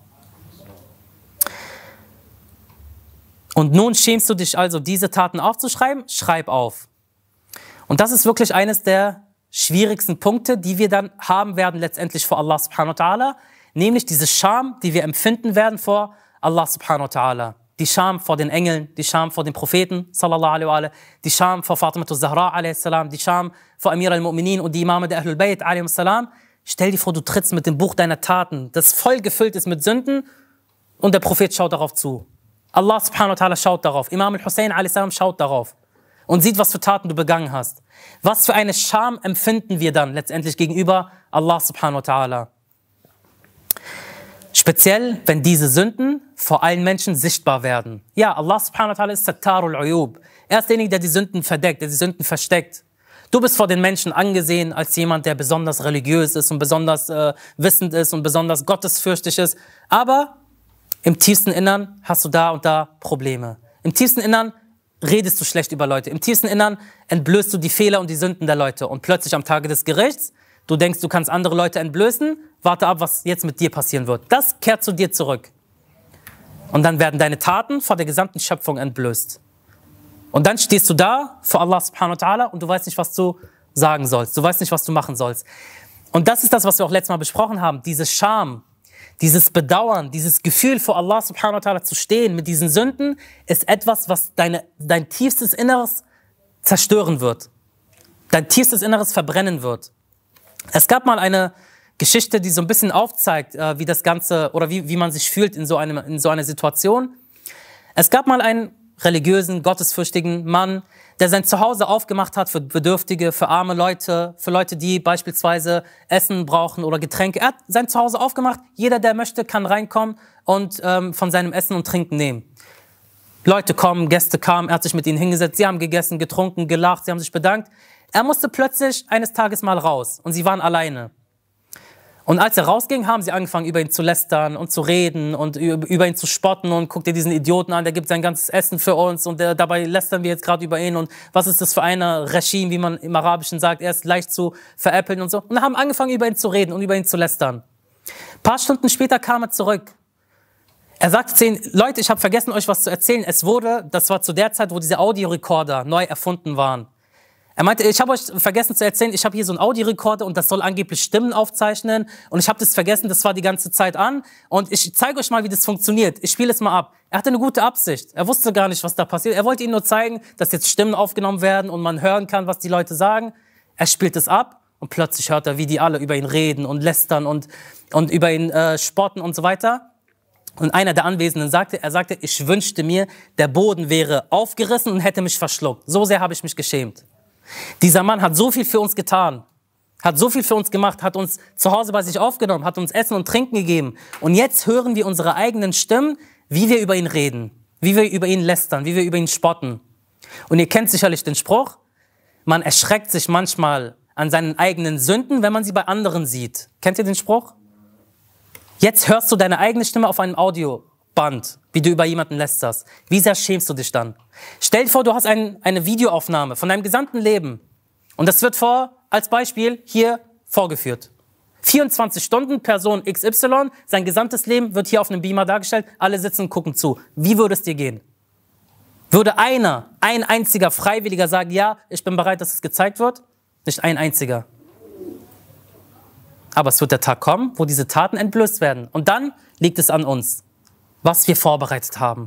Und nun schämst du dich also, diese Taten aufzuschreiben? Schreib auf. Und das ist wirklich eines der schwierigsten Punkte, die wir dann haben werden letztendlich vor Allah subhanahu wa ta'ala, nämlich diese Scham, die wir empfinden werden vor Allah subhanahu wa ta'ala. Die Scham vor den Engeln, die Scham vor den Propheten, sallallahu alaihi wa sallam, die Scham vor Fatima al-Zahra, alaihi salam, die Scham vor Amir al-Mu'minin und die Imame der Ahlul Bayt, alaihi salam. Stell dir vor, du trittst mit dem Buch deiner Taten, das voll gefüllt ist mit Sünden und der Prophet schaut darauf zu. Allah subhanahu wa ta'ala schaut darauf. Imam al-Hussein alaihi salam schaut darauf und sieht, was für Taten du begangen hast. Was für eine Scham empfinden wir dann letztendlich gegenüber Allah subhanahu wa ta'ala. Speziell, wenn diese Sünden vor allen Menschen sichtbar werden. Ja, Allah subhanahu wa ta'ala ist Sattarul Uyub. Er ist derjenige, der die Sünden verdeckt, der die Sünden versteckt. Du bist vor den Menschen angesehen als jemand, der besonders religiös ist und besonders äh, wissend ist und besonders gottesfürchtig ist. Aber im tiefsten Innern hast du da und da Probleme. Im tiefsten Innern redest du schlecht über Leute. Im tiefsten Innern entblößt du die Fehler und die Sünden der Leute. Und plötzlich am Tage des Gerichts, du denkst, du kannst andere Leute entblößen, warte ab, was jetzt mit dir passieren wird. Das kehrt zu dir zurück. Und dann werden deine Taten vor der gesamten Schöpfung entblößt. Und dann stehst du da vor Allah subhanahu wa ta'ala und du weißt nicht, was du sagen sollst. Du weißt nicht, was du machen sollst. Und das ist das, was wir auch letztes Mal besprochen haben. Diese Scham, dieses Bedauern, dieses Gefühl vor Allah subhanahu wa ta'ala zu stehen mit diesen Sünden, ist etwas, was deine, dein tiefstes Inneres zerstören wird. Dein tiefstes Inneres verbrennen wird. Es gab mal eine Geschichte, die so ein bisschen aufzeigt, äh, wie das Ganze oder wie, wie man sich fühlt in so, einem, in so einer Situation. Es gab mal einen religiösen, gottesfürchtigen Mann, der sein Zuhause aufgemacht hat für Bedürftige, für arme Leute, für Leute, die beispielsweise Essen brauchen oder Getränke. Er hat sein Zuhause aufgemacht. Jeder, der möchte, kann reinkommen und ähm, von seinem Essen und Trinken nehmen. Leute kommen, Gäste kamen, er hat sich mit ihnen hingesetzt, sie haben gegessen, getrunken, gelacht, sie haben sich bedankt. Er musste plötzlich eines Tages mal raus und sie waren alleine. Und als er rausging, haben sie angefangen, über ihn zu lästern und zu reden und über ihn zu spotten und guck dir diesen Idioten an, der gibt sein ganzes Essen für uns und der, dabei lästern wir jetzt gerade über ihn und was ist das für ein Regime, wie man im Arabischen sagt, er ist leicht zu veräppeln und so. Und haben angefangen, über ihn zu reden und über ihn zu lästern. Ein paar Stunden später kam er zurück. Er sagte zu ihnen, Leute, ich habe vergessen, euch was zu erzählen. Es wurde, das war zu der Zeit, wo diese Audiorekorder neu erfunden waren. Er meinte, ich habe euch vergessen zu erzählen, ich habe hier so einen Audiorekorder und das soll angeblich Stimmen aufzeichnen. Und ich habe das vergessen, das war die ganze Zeit an. Und ich zeige euch mal, wie das funktioniert. Ich spiele es mal ab. Er hatte eine gute Absicht. Er wusste gar nicht, was da passiert. Er wollte ihnen nur zeigen, dass jetzt Stimmen aufgenommen werden und man hören kann, was die Leute sagen. Er spielt es ab und plötzlich hört er, wie die alle über ihn reden und lästern und, und über ihn äh, spotten und so weiter. Und einer der Anwesenden sagte, er sagte, ich wünschte mir, der Boden wäre aufgerissen und hätte mich verschluckt. So sehr habe ich mich geschämt. Dieser Mann hat so viel für uns getan, hat so viel für uns gemacht, hat uns zu Hause bei sich aufgenommen, hat uns Essen und Trinken gegeben. Und jetzt hören wir unsere eigenen Stimmen, wie wir über ihn reden, wie wir über ihn lästern, wie wir über ihn spotten. Und ihr kennt sicherlich den Spruch, man erschreckt sich manchmal an seinen eigenen Sünden, wenn man sie bei anderen sieht. Kennt ihr den Spruch? Jetzt hörst du deine eigene Stimme auf einem Audioband, wie du über jemanden lästerst. Wie sehr schämst du dich dann? Stell dir vor, du hast ein, eine Videoaufnahme von deinem gesamten Leben. Und das wird vor, als Beispiel hier vorgeführt. vierundzwanzig Stunden, Person X Y, sein gesamtes Leben wird hier auf einem Beamer dargestellt. Alle sitzen und gucken zu. Wie würde es dir gehen? Würde einer, ein einziger Freiwilliger sagen, ja, ich bin bereit, dass es gezeigt wird? Nicht ein einziger. Aber es wird der Tag kommen, wo diese Taten entblößt werden. Und dann liegt es an uns, was wir vorbereitet haben.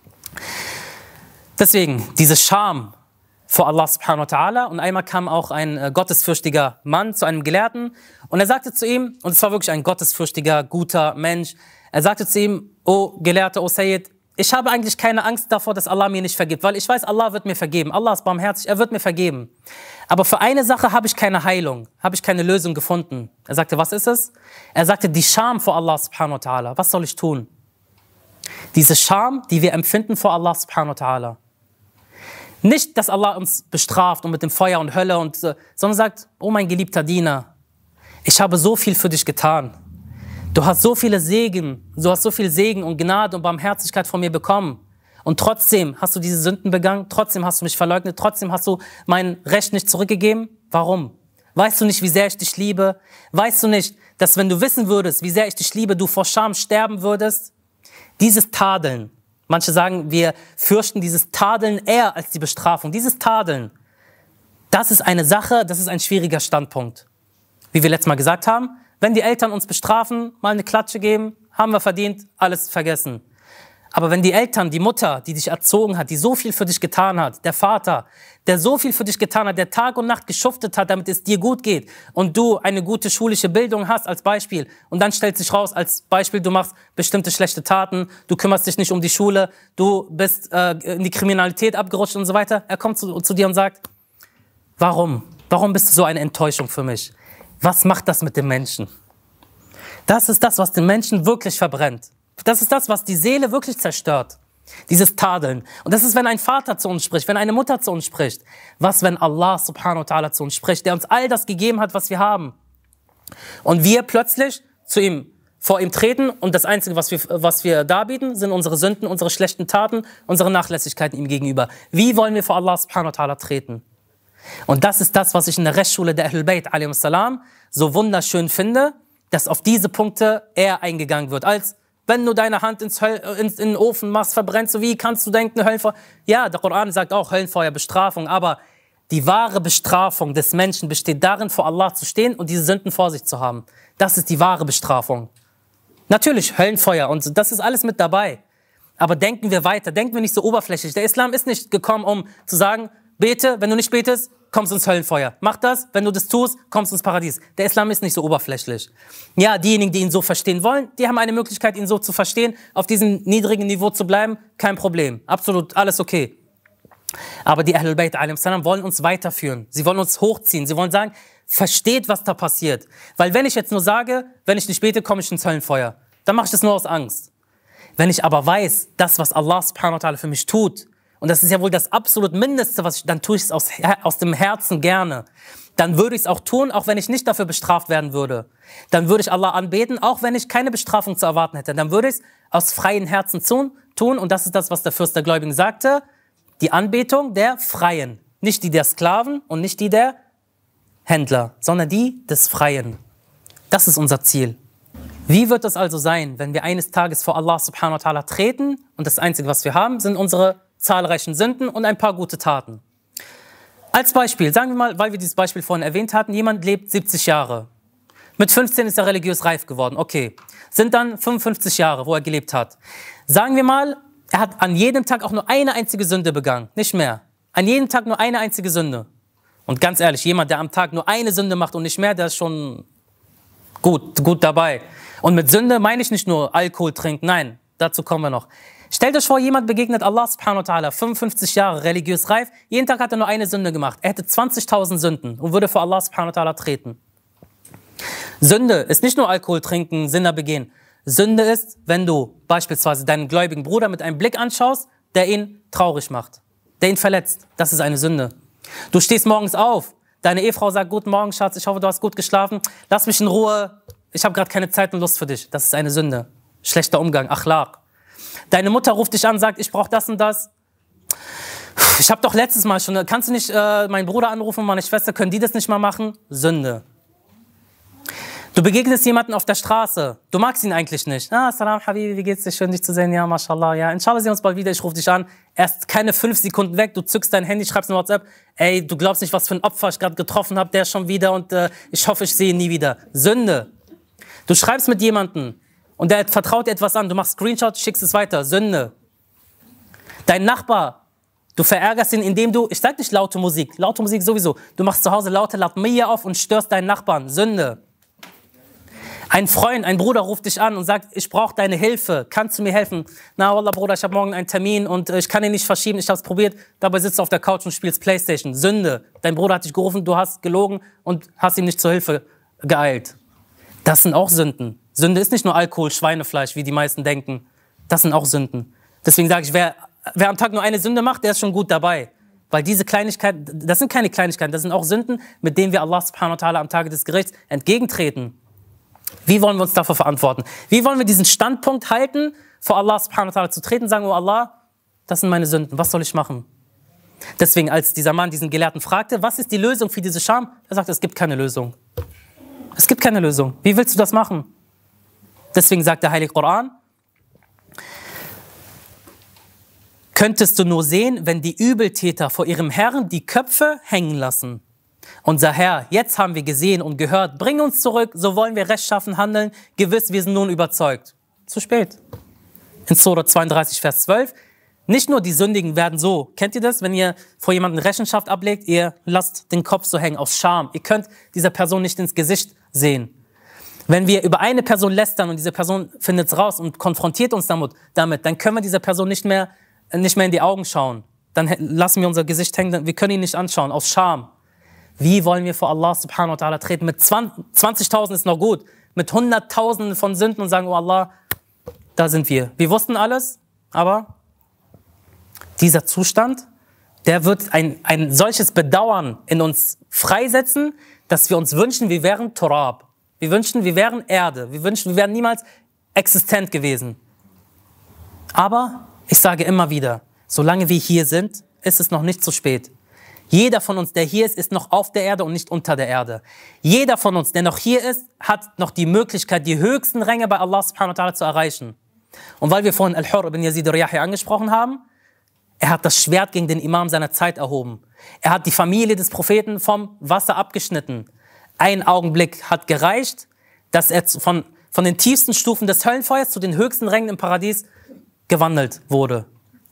Deswegen, diese Scham vor Allah subhanahu wa ta'ala. Und einmal kam auch ein äh, gottesfürchtiger Mann zu einem Gelehrten und er sagte zu ihm, und es war wirklich ein gottesfürchtiger, guter Mensch, er sagte zu ihm, O Gelehrter, O Sayyid, ich habe eigentlich keine Angst davor, dass Allah mir nicht vergibt, weil ich weiß, Allah wird mir vergeben. Allah ist barmherzig, er wird mir vergeben. Aber für eine Sache habe ich keine Heilung, habe ich keine Lösung gefunden. Er sagte, was ist es? Er sagte, die Scham vor Allah subhanahu wa ta'ala. Was soll ich tun? Diese Scham, die wir empfinden vor Allah subhanahu wa ta'ala. Nicht, dass Allah uns bestraft und mit dem Feuer und Hölle, und, sondern sagt, oh mein geliebter Diener, ich habe so viel für dich getan. Du hast so viele Segen, du hast so viel Segen und Gnade und Barmherzigkeit von mir bekommen. Und trotzdem hast du diese Sünden begangen, trotzdem hast du mich verleugnet, trotzdem hast du mein Recht nicht zurückgegeben. Warum? Weißt du nicht, wie sehr ich dich liebe? Weißt du nicht, dass wenn du wissen würdest, wie sehr ich dich liebe, du vor Scham sterben würdest? Dieses Tadeln, manche sagen, wir fürchten dieses Tadeln eher als die Bestrafung. Dieses Tadeln, das ist eine Sache, das ist ein schwieriger Standpunkt. Wie wir letztes Mal gesagt haben, wenn die Eltern uns bestrafen, mal eine Klatsche geben, haben wir verdient, alles vergessen. Aber wenn die Eltern, die Mutter, die dich erzogen hat, die so viel für dich getan hat, der Vater, der so viel für dich getan hat, der Tag und Nacht geschuftet hat, damit es dir gut geht und du eine gute schulische Bildung hast als Beispiel und dann stellt sich raus als Beispiel, du machst bestimmte schlechte Taten, du kümmerst dich nicht um die Schule, du bist äh, in die Kriminalität abgerutscht und so weiter. Er kommt zu, zu dir und sagt, warum? Warum bist du so eine Enttäuschung für mich? Was macht das mit dem Menschen? Das ist das, was den Menschen wirklich verbrennt. Das ist das, was die Seele wirklich zerstört. Dieses Tadeln. Und das ist, wenn ein Vater zu uns spricht, wenn eine Mutter zu uns spricht. Was, wenn Allah subhanahu wa ta'ala zu uns spricht, der uns all das gegeben hat, was wir haben. Und wir plötzlich zu ihm, vor ihm treten und das Einzige, was wir, was wir darbieten, sind unsere Sünden, unsere schlechten Taten, unsere Nachlässigkeiten ihm gegenüber. Wie wollen wir vor Allah subhanahu wa ta'ala treten? Und das ist das, was ich in der Rechtsschule der Ahlul Bayt alaihimus salam so wunderschön finde, dass auf diese Punkte eher eingegangen wird, als wenn du deine Hand ins, Höl ins in den Ofen machst, verbrennst du, wie kannst du denken, Höllenfeuer? Ja, der Koran sagt auch Höllenfeuer, Bestrafung, aber die wahre Bestrafung des Menschen besteht darin, vor Allah zu stehen und diese Sünden vor sich zu haben. Das ist die wahre Bestrafung. Natürlich Höllenfeuer und das ist alles mit dabei. Aber denken wir weiter, denken wir nicht so oberflächlich. Der Islam ist nicht gekommen, um zu sagen, bete, wenn du nicht betest, kommst ins Höllenfeuer. Mach das, wenn du das tust, kommst ins Paradies. Der Islam ist nicht so oberflächlich. Ja, diejenigen, die ihn so verstehen wollen, die haben eine Möglichkeit, ihn so zu verstehen, auf diesem niedrigen Niveau zu bleiben, kein Problem. Absolut, alles okay. Aber die Ahlul Bayt alaihimus salam wollen uns weiterführen. Sie wollen uns hochziehen. Sie wollen sagen, versteht, was da passiert. Weil wenn ich jetzt nur sage, wenn ich nicht bete, komme ich ins Höllenfeuer, dann mache ich das nur aus Angst. Wenn ich aber weiß, das, was Allah subhanahu wa ta'ala für mich tut, und das ist ja wohl das absolut Mindeste, was ich, dann tue ich es aus, aus dem Herzen gerne. Dann würde ich es auch tun, auch wenn ich nicht dafür bestraft werden würde. Dann würde ich Allah anbeten, auch wenn ich keine Bestrafung zu erwarten hätte. Dann würde ich es aus freien Herzen tun. Und das ist das, was der Fürst der Gläubigen sagte. Die Anbetung der Freien. Nicht die der Sklaven und nicht die der Händler, sondern die des Freien. Das ist unser Ziel. Wie wird es also sein, wenn wir eines Tages vor Allah subhanahu wa ta'ala treten und das Einzige, was wir haben, sind unsere zahlreichen Sünden und ein paar gute Taten? Als Beispiel, sagen wir mal, weil wir dieses Beispiel vorhin erwähnt hatten, jemand lebt siebzig Jahre. Mit fünfzehn ist er religiös reif geworden, okay. Sind dann fünfundfünfzig Jahre, wo er gelebt hat. Sagen wir mal, er hat an jedem Tag auch nur eine einzige Sünde begangen, nicht mehr. An jedem Tag nur eine einzige Sünde. Und ganz ehrlich, jemand, der am Tag nur eine Sünde macht und nicht mehr, der ist schon gut, gut dabei. Und mit Sünde meine ich nicht nur Alkohol trinken, nein, dazu kommen wir noch. Stellt euch vor, jemand begegnet Allah subhanahu wa ta'ala, fünfundfünfzig Jahre, religiös reif, jeden Tag hat er nur eine Sünde gemacht. Er hätte zwanzigtausend Sünden und würde vor Allah subhanahu wa ta'ala treten. Sünde ist nicht nur Alkohol trinken, Sünder begehen. Sünde ist, wenn du beispielsweise deinen gläubigen Bruder mit einem Blick anschaust, der ihn traurig macht, der ihn verletzt. Das ist eine Sünde. Du stehst morgens auf, deine Ehefrau sagt, guten Morgen, Schatz, ich hoffe, du hast gut geschlafen, lass mich in Ruhe, ich habe gerade keine Zeit und Lust für dich. Das ist eine Sünde. Schlechter Umgang, Achlaq. Deine Mutter ruft dich an, sagt, ich brauche das und das. Ich habe doch letztes Mal schon, kannst du nicht äh, meinen Bruder anrufen, meine Schwester, können die das nicht mal machen? Sünde. Du begegnest jemanden auf der Straße, du magst ihn eigentlich nicht. Ah, salam Habibi, wie geht's dir? Schön, dich zu sehen. Ja, mashallah. Ja, inshallah sehen wir uns bald wieder, ich rufe dich an. Erst keine fünf Sekunden weg, du zückst dein Handy, schreibst in WhatsApp, ey, du glaubst nicht, was für ein Opfer ich gerade getroffen habe, der schon wieder und äh, ich hoffe, ich sehe ihn nie wieder. Sünde. Du schreibst mit jemandem und der vertraut dir etwas an, du machst Screenshot, schickst es weiter. Sünde. Dein Nachbar, du verärgerst ihn, indem du, ich sag nicht laute Musik, laute Musik sowieso, du machst zu Hause laute Latmiyya auf und störst deinen Nachbarn. Sünde. Ein Freund, ein Bruder ruft dich an und sagt, ich brauche deine Hilfe, kannst du mir helfen? Na, Wallah, Bruder, ich habe morgen einen Termin und äh, ich kann ihn nicht verschieben, ich habe es probiert. Dabei sitzt du auf der Couch und spielst Playstation. Sünde. Dein Bruder hat dich gerufen, du hast gelogen und hast ihm nicht zur Hilfe geeilt. Das sind auch Sünden. Sünde ist nicht nur Alkohol, Schweinefleisch, wie die meisten denken. Das sind auch Sünden. Deswegen sage ich, wer, wer am Tag nur eine Sünde macht, der ist schon gut dabei. Weil diese Kleinigkeiten, das sind keine Kleinigkeiten, das sind auch Sünden, mit denen wir Allah subhanahu wa ta'ala am Tage des Gerichts entgegentreten. Wie wollen wir uns dafür verantworten? Wie wollen wir diesen Standpunkt halten, vor Allah subhanahu wa ta'ala zu treten, sagen, oh Allah, das sind meine Sünden, was soll ich machen? Deswegen, als dieser Mann diesen Gelehrten fragte, was ist die Lösung für diese Scham? Er sagte, es gibt keine Lösung. Es gibt keine Lösung. Wie willst du das machen? Deswegen sagt der Heilige Koran, könntest du nur sehen, wenn die Übeltäter vor ihrem Herrn die Köpfe hängen lassen. Unser Herr, jetzt haben wir gesehen und gehört, bring uns zurück, so wollen wir rechtschaffen handeln, gewiss, wir sind nun überzeugt. Zu spät. In Surah zweiunddreißig, Vers zwölf, nicht nur die Sündigen werden so, kennt ihr das, wenn ihr vor jemandem Rechenschaft ablegt, ihr lasst den Kopf so hängen aus Scham, ihr könnt dieser Person nicht ins Gesicht sehen. Wenn wir über eine Person lästern und diese Person findet es raus und konfrontiert uns damit, damit, dann können wir dieser Person nicht mehr, nicht mehr in die Augen schauen. Dann lassen wir unser Gesicht hängen, wir können ihn nicht anschauen, aus Scham. Wie wollen wir vor Allah subhanahu wa ta'ala treten? Mit zwanzigtausend ist noch gut. Mit hunderttausenden von Sünden und sagen, oh Allah, da sind wir. Wir wussten alles, aber dieser Zustand, der wird ein, ein solches Bedauern in uns freisetzen, dass wir uns wünschen, wir wären Turab. Wir wünschen, wir wären Erde. Wir wünschen, wir wären niemals existent gewesen. Aber ich sage immer wieder, solange wir hier sind, ist es noch nicht zu spät. Jeder von uns, der hier ist, ist noch auf der Erde und nicht unter der Erde. Jeder von uns, der noch hier ist, hat noch die Möglichkeit, die höchsten Ränge bei Allah subhanahu wa ta'ala zu erreichen. Und weil wir vorhin Al-Hurr ibn Yazid al-Riyahi angesprochen haben, er hat das Schwert gegen den Imam seiner Zeit erhoben. Er hat die Familie des Propheten vom Wasser abgeschnitten. Ein Augenblick hat gereicht, dass er von, von den tiefsten Stufen des Höllenfeuers zu den höchsten Rängen im Paradies gewandelt wurde.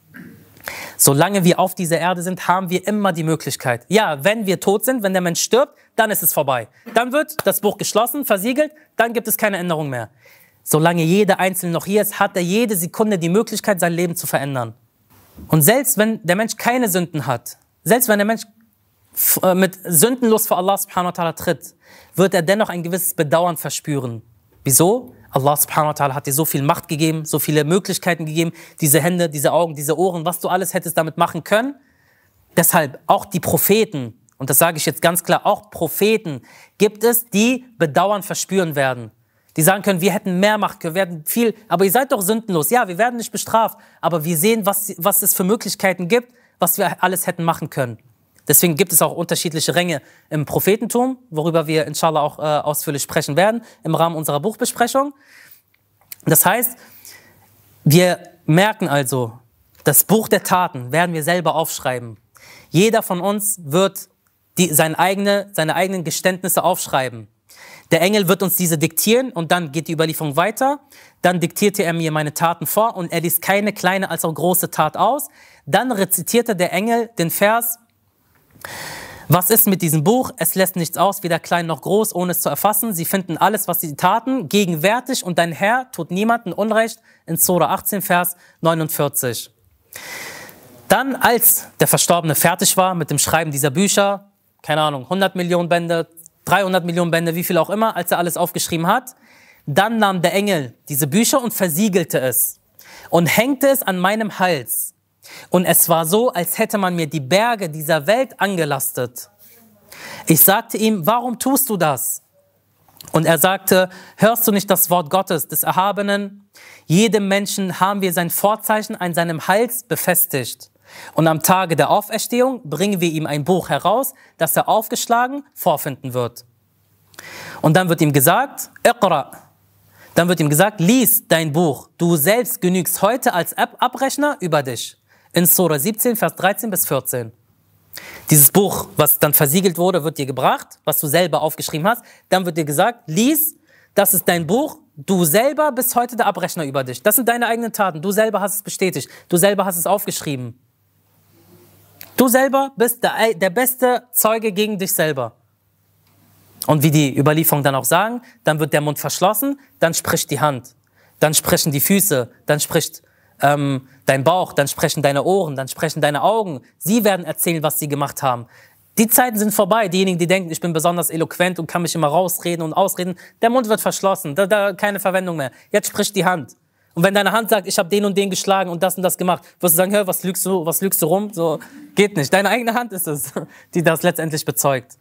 Solange wir auf dieser Erde sind, haben wir immer die Möglichkeit. Ja, wenn wir tot sind, wenn der Mensch stirbt, dann ist es vorbei. Dann wird das Buch geschlossen, versiegelt, dann gibt es keine Änderung mehr. Solange jeder Einzelne noch hier ist, hat er jede Sekunde die Möglichkeit, sein Leben zu verändern. Und selbst wenn der Mensch keine Sünden hat, selbst wenn der Mensch mit sündenlos vor Allah subhanahu wa ta'ala tritt, wird er dennoch ein gewisses Bedauern verspüren. Wieso? Allah subhanahu wa ta'ala hat dir so viel Macht gegeben, so viele Möglichkeiten gegeben, diese Hände, diese Augen, diese Ohren, was du alles hättest damit machen können. Deshalb auch die Propheten, und das sage ich jetzt ganz klar, auch Propheten gibt es, die Bedauern verspüren werden. Die sagen können, wir hätten mehr Macht, wir werden viel, aber ihr seid doch sündenlos. Ja, wir werden nicht bestraft, aber wir sehen, was, was es für Möglichkeiten gibt, was wir alles hätten machen können. Deswegen gibt es auch unterschiedliche Ränge im Prophetentum, worüber wir inshallah auch äh, ausführlich sprechen werden im Rahmen unserer Buchbesprechung. Das heißt, wir merken also, das Buch der Taten werden wir selber aufschreiben. Jeder von uns wird die, seine, eigene, seine eigenen Geständnisse aufschreiben. Der Engel wird uns diese diktieren und dann geht die Überlieferung weiter. Dann diktierte er mir meine Taten vor und er ließ keine kleine als auch große Tat aus. Dann rezitierte der Engel den Vers: Was ist mit diesem Buch? Es lässt nichts aus, weder klein noch groß, ohne es zu erfassen. Sie finden alles, was sie taten, gegenwärtig und dein Herr tut niemanden Unrecht. In Sura achtzehn, Vers neunundvierzig. Dann, als der Verstorbene fertig war mit dem Schreiben dieser Bücher, keine Ahnung, hundert Millionen Bände, dreihundert Millionen Bände, wie viel auch immer, als er alles aufgeschrieben hat, dann nahm der Engel diese Bücher und versiegelte es und hängte es an meinem Hals. Und es war so, als hätte man mir die Berge dieser Welt angelastet. Ich sagte ihm, warum tust du das? Und er sagte, hörst du nicht das Wort Gottes, des Erhabenen? Jedem Menschen haben wir sein Vorzeichen an seinem Hals befestigt. Und am Tage der Auferstehung bringen wir ihm ein Buch heraus, das er aufgeschlagen vorfinden wird. Und dann wird ihm gesagt, Iqra. Dann wird ihm gesagt, lies dein Buch. Du selbst genügst heute als Ab- Abrechner über dich. In Sura siebzehn, Vers dreizehn bis vierzehn. Dieses Buch, was dann versiegelt wurde, wird dir gebracht, was du selber aufgeschrieben hast. Dann wird dir gesagt, lies, das ist dein Buch. Du selber bist heute der Abrechner über dich. Das sind deine eigenen Taten. Du selber hast es bestätigt. Du selber hast es aufgeschrieben. Du selber bist der, der beste Zeuge gegen dich selber. Und wie die Überlieferungen dann auch sagen, dann wird der Mund verschlossen, dann spricht die Hand, dann sprechen die Füße, dann spricht ähm, dein Bauch, dann sprechen deine Ohren, dann sprechen deine Augen. Sie werden erzählen, was sie gemacht haben. Die Zeiten sind vorbei. Diejenigen, die denken, ich bin besonders eloquent und kann mich immer rausreden und ausreden, der Mund wird verschlossen, da, da keine Verwendung mehr. Jetzt spricht die Hand. Und wenn deine Hand sagt, ich habe den und den geschlagen und das und das gemacht, wirst du sagen, hör, was lügst du, was lügst du rum? So geht nicht. Deine eigene Hand ist es, die das letztendlich bezeugt.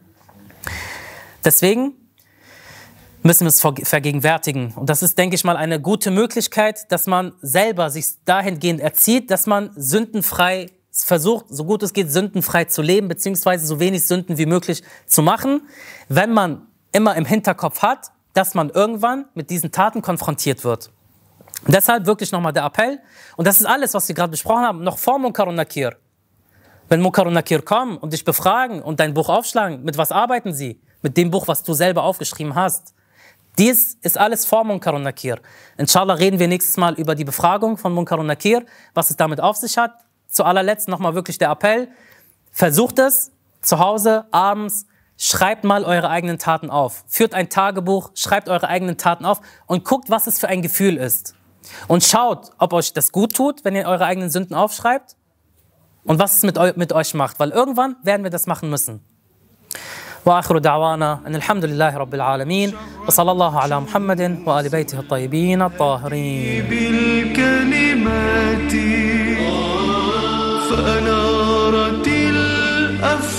Deswegen müssen wir es vergegenwärtigen. Und das ist, denke ich mal, eine gute Möglichkeit, dass man selber sich dahingehend erzieht, dass man sündenfrei versucht, so gut es geht, sündenfrei zu leben, beziehungsweise so wenig Sünden wie möglich zu machen, wenn man immer im Hinterkopf hat, dass man irgendwann mit diesen Taten konfrontiert wird. Und deshalb wirklich nochmal der Appell. Und das ist alles, was wir gerade besprochen haben, noch vor Munkar und Nakir. Wenn Munkar und Nakir kommen und dich befragen und dein Buch aufschlagen, mit was arbeiten sie? Mit dem Buch, was du selber aufgeschrieben hast. Dies ist alles vor Munkar und Nakir. Inshallah reden wir nächstes Mal über die Befragung von Munkar und Nakir, was es damit auf sich hat. Zu allerletzt nochmal wirklich der Appell. Versucht es zu Hause, abends, schreibt mal eure eigenen Taten auf. Führt ein Tagebuch, schreibt eure eigenen Taten auf und guckt, was es für ein Gefühl ist. Und schaut, ob euch das gut tut, wenn ihr eure eigenen Sünden aufschreibt und was es mit, eu mit euch macht. Weil irgendwann werden wir das machen müssen. وآخر دعوانا أن الحمد لله رب العالمين وصلى الله على محمد وآل بيته الطيبين الطاهرين بالكلمات فأنارت الأفكار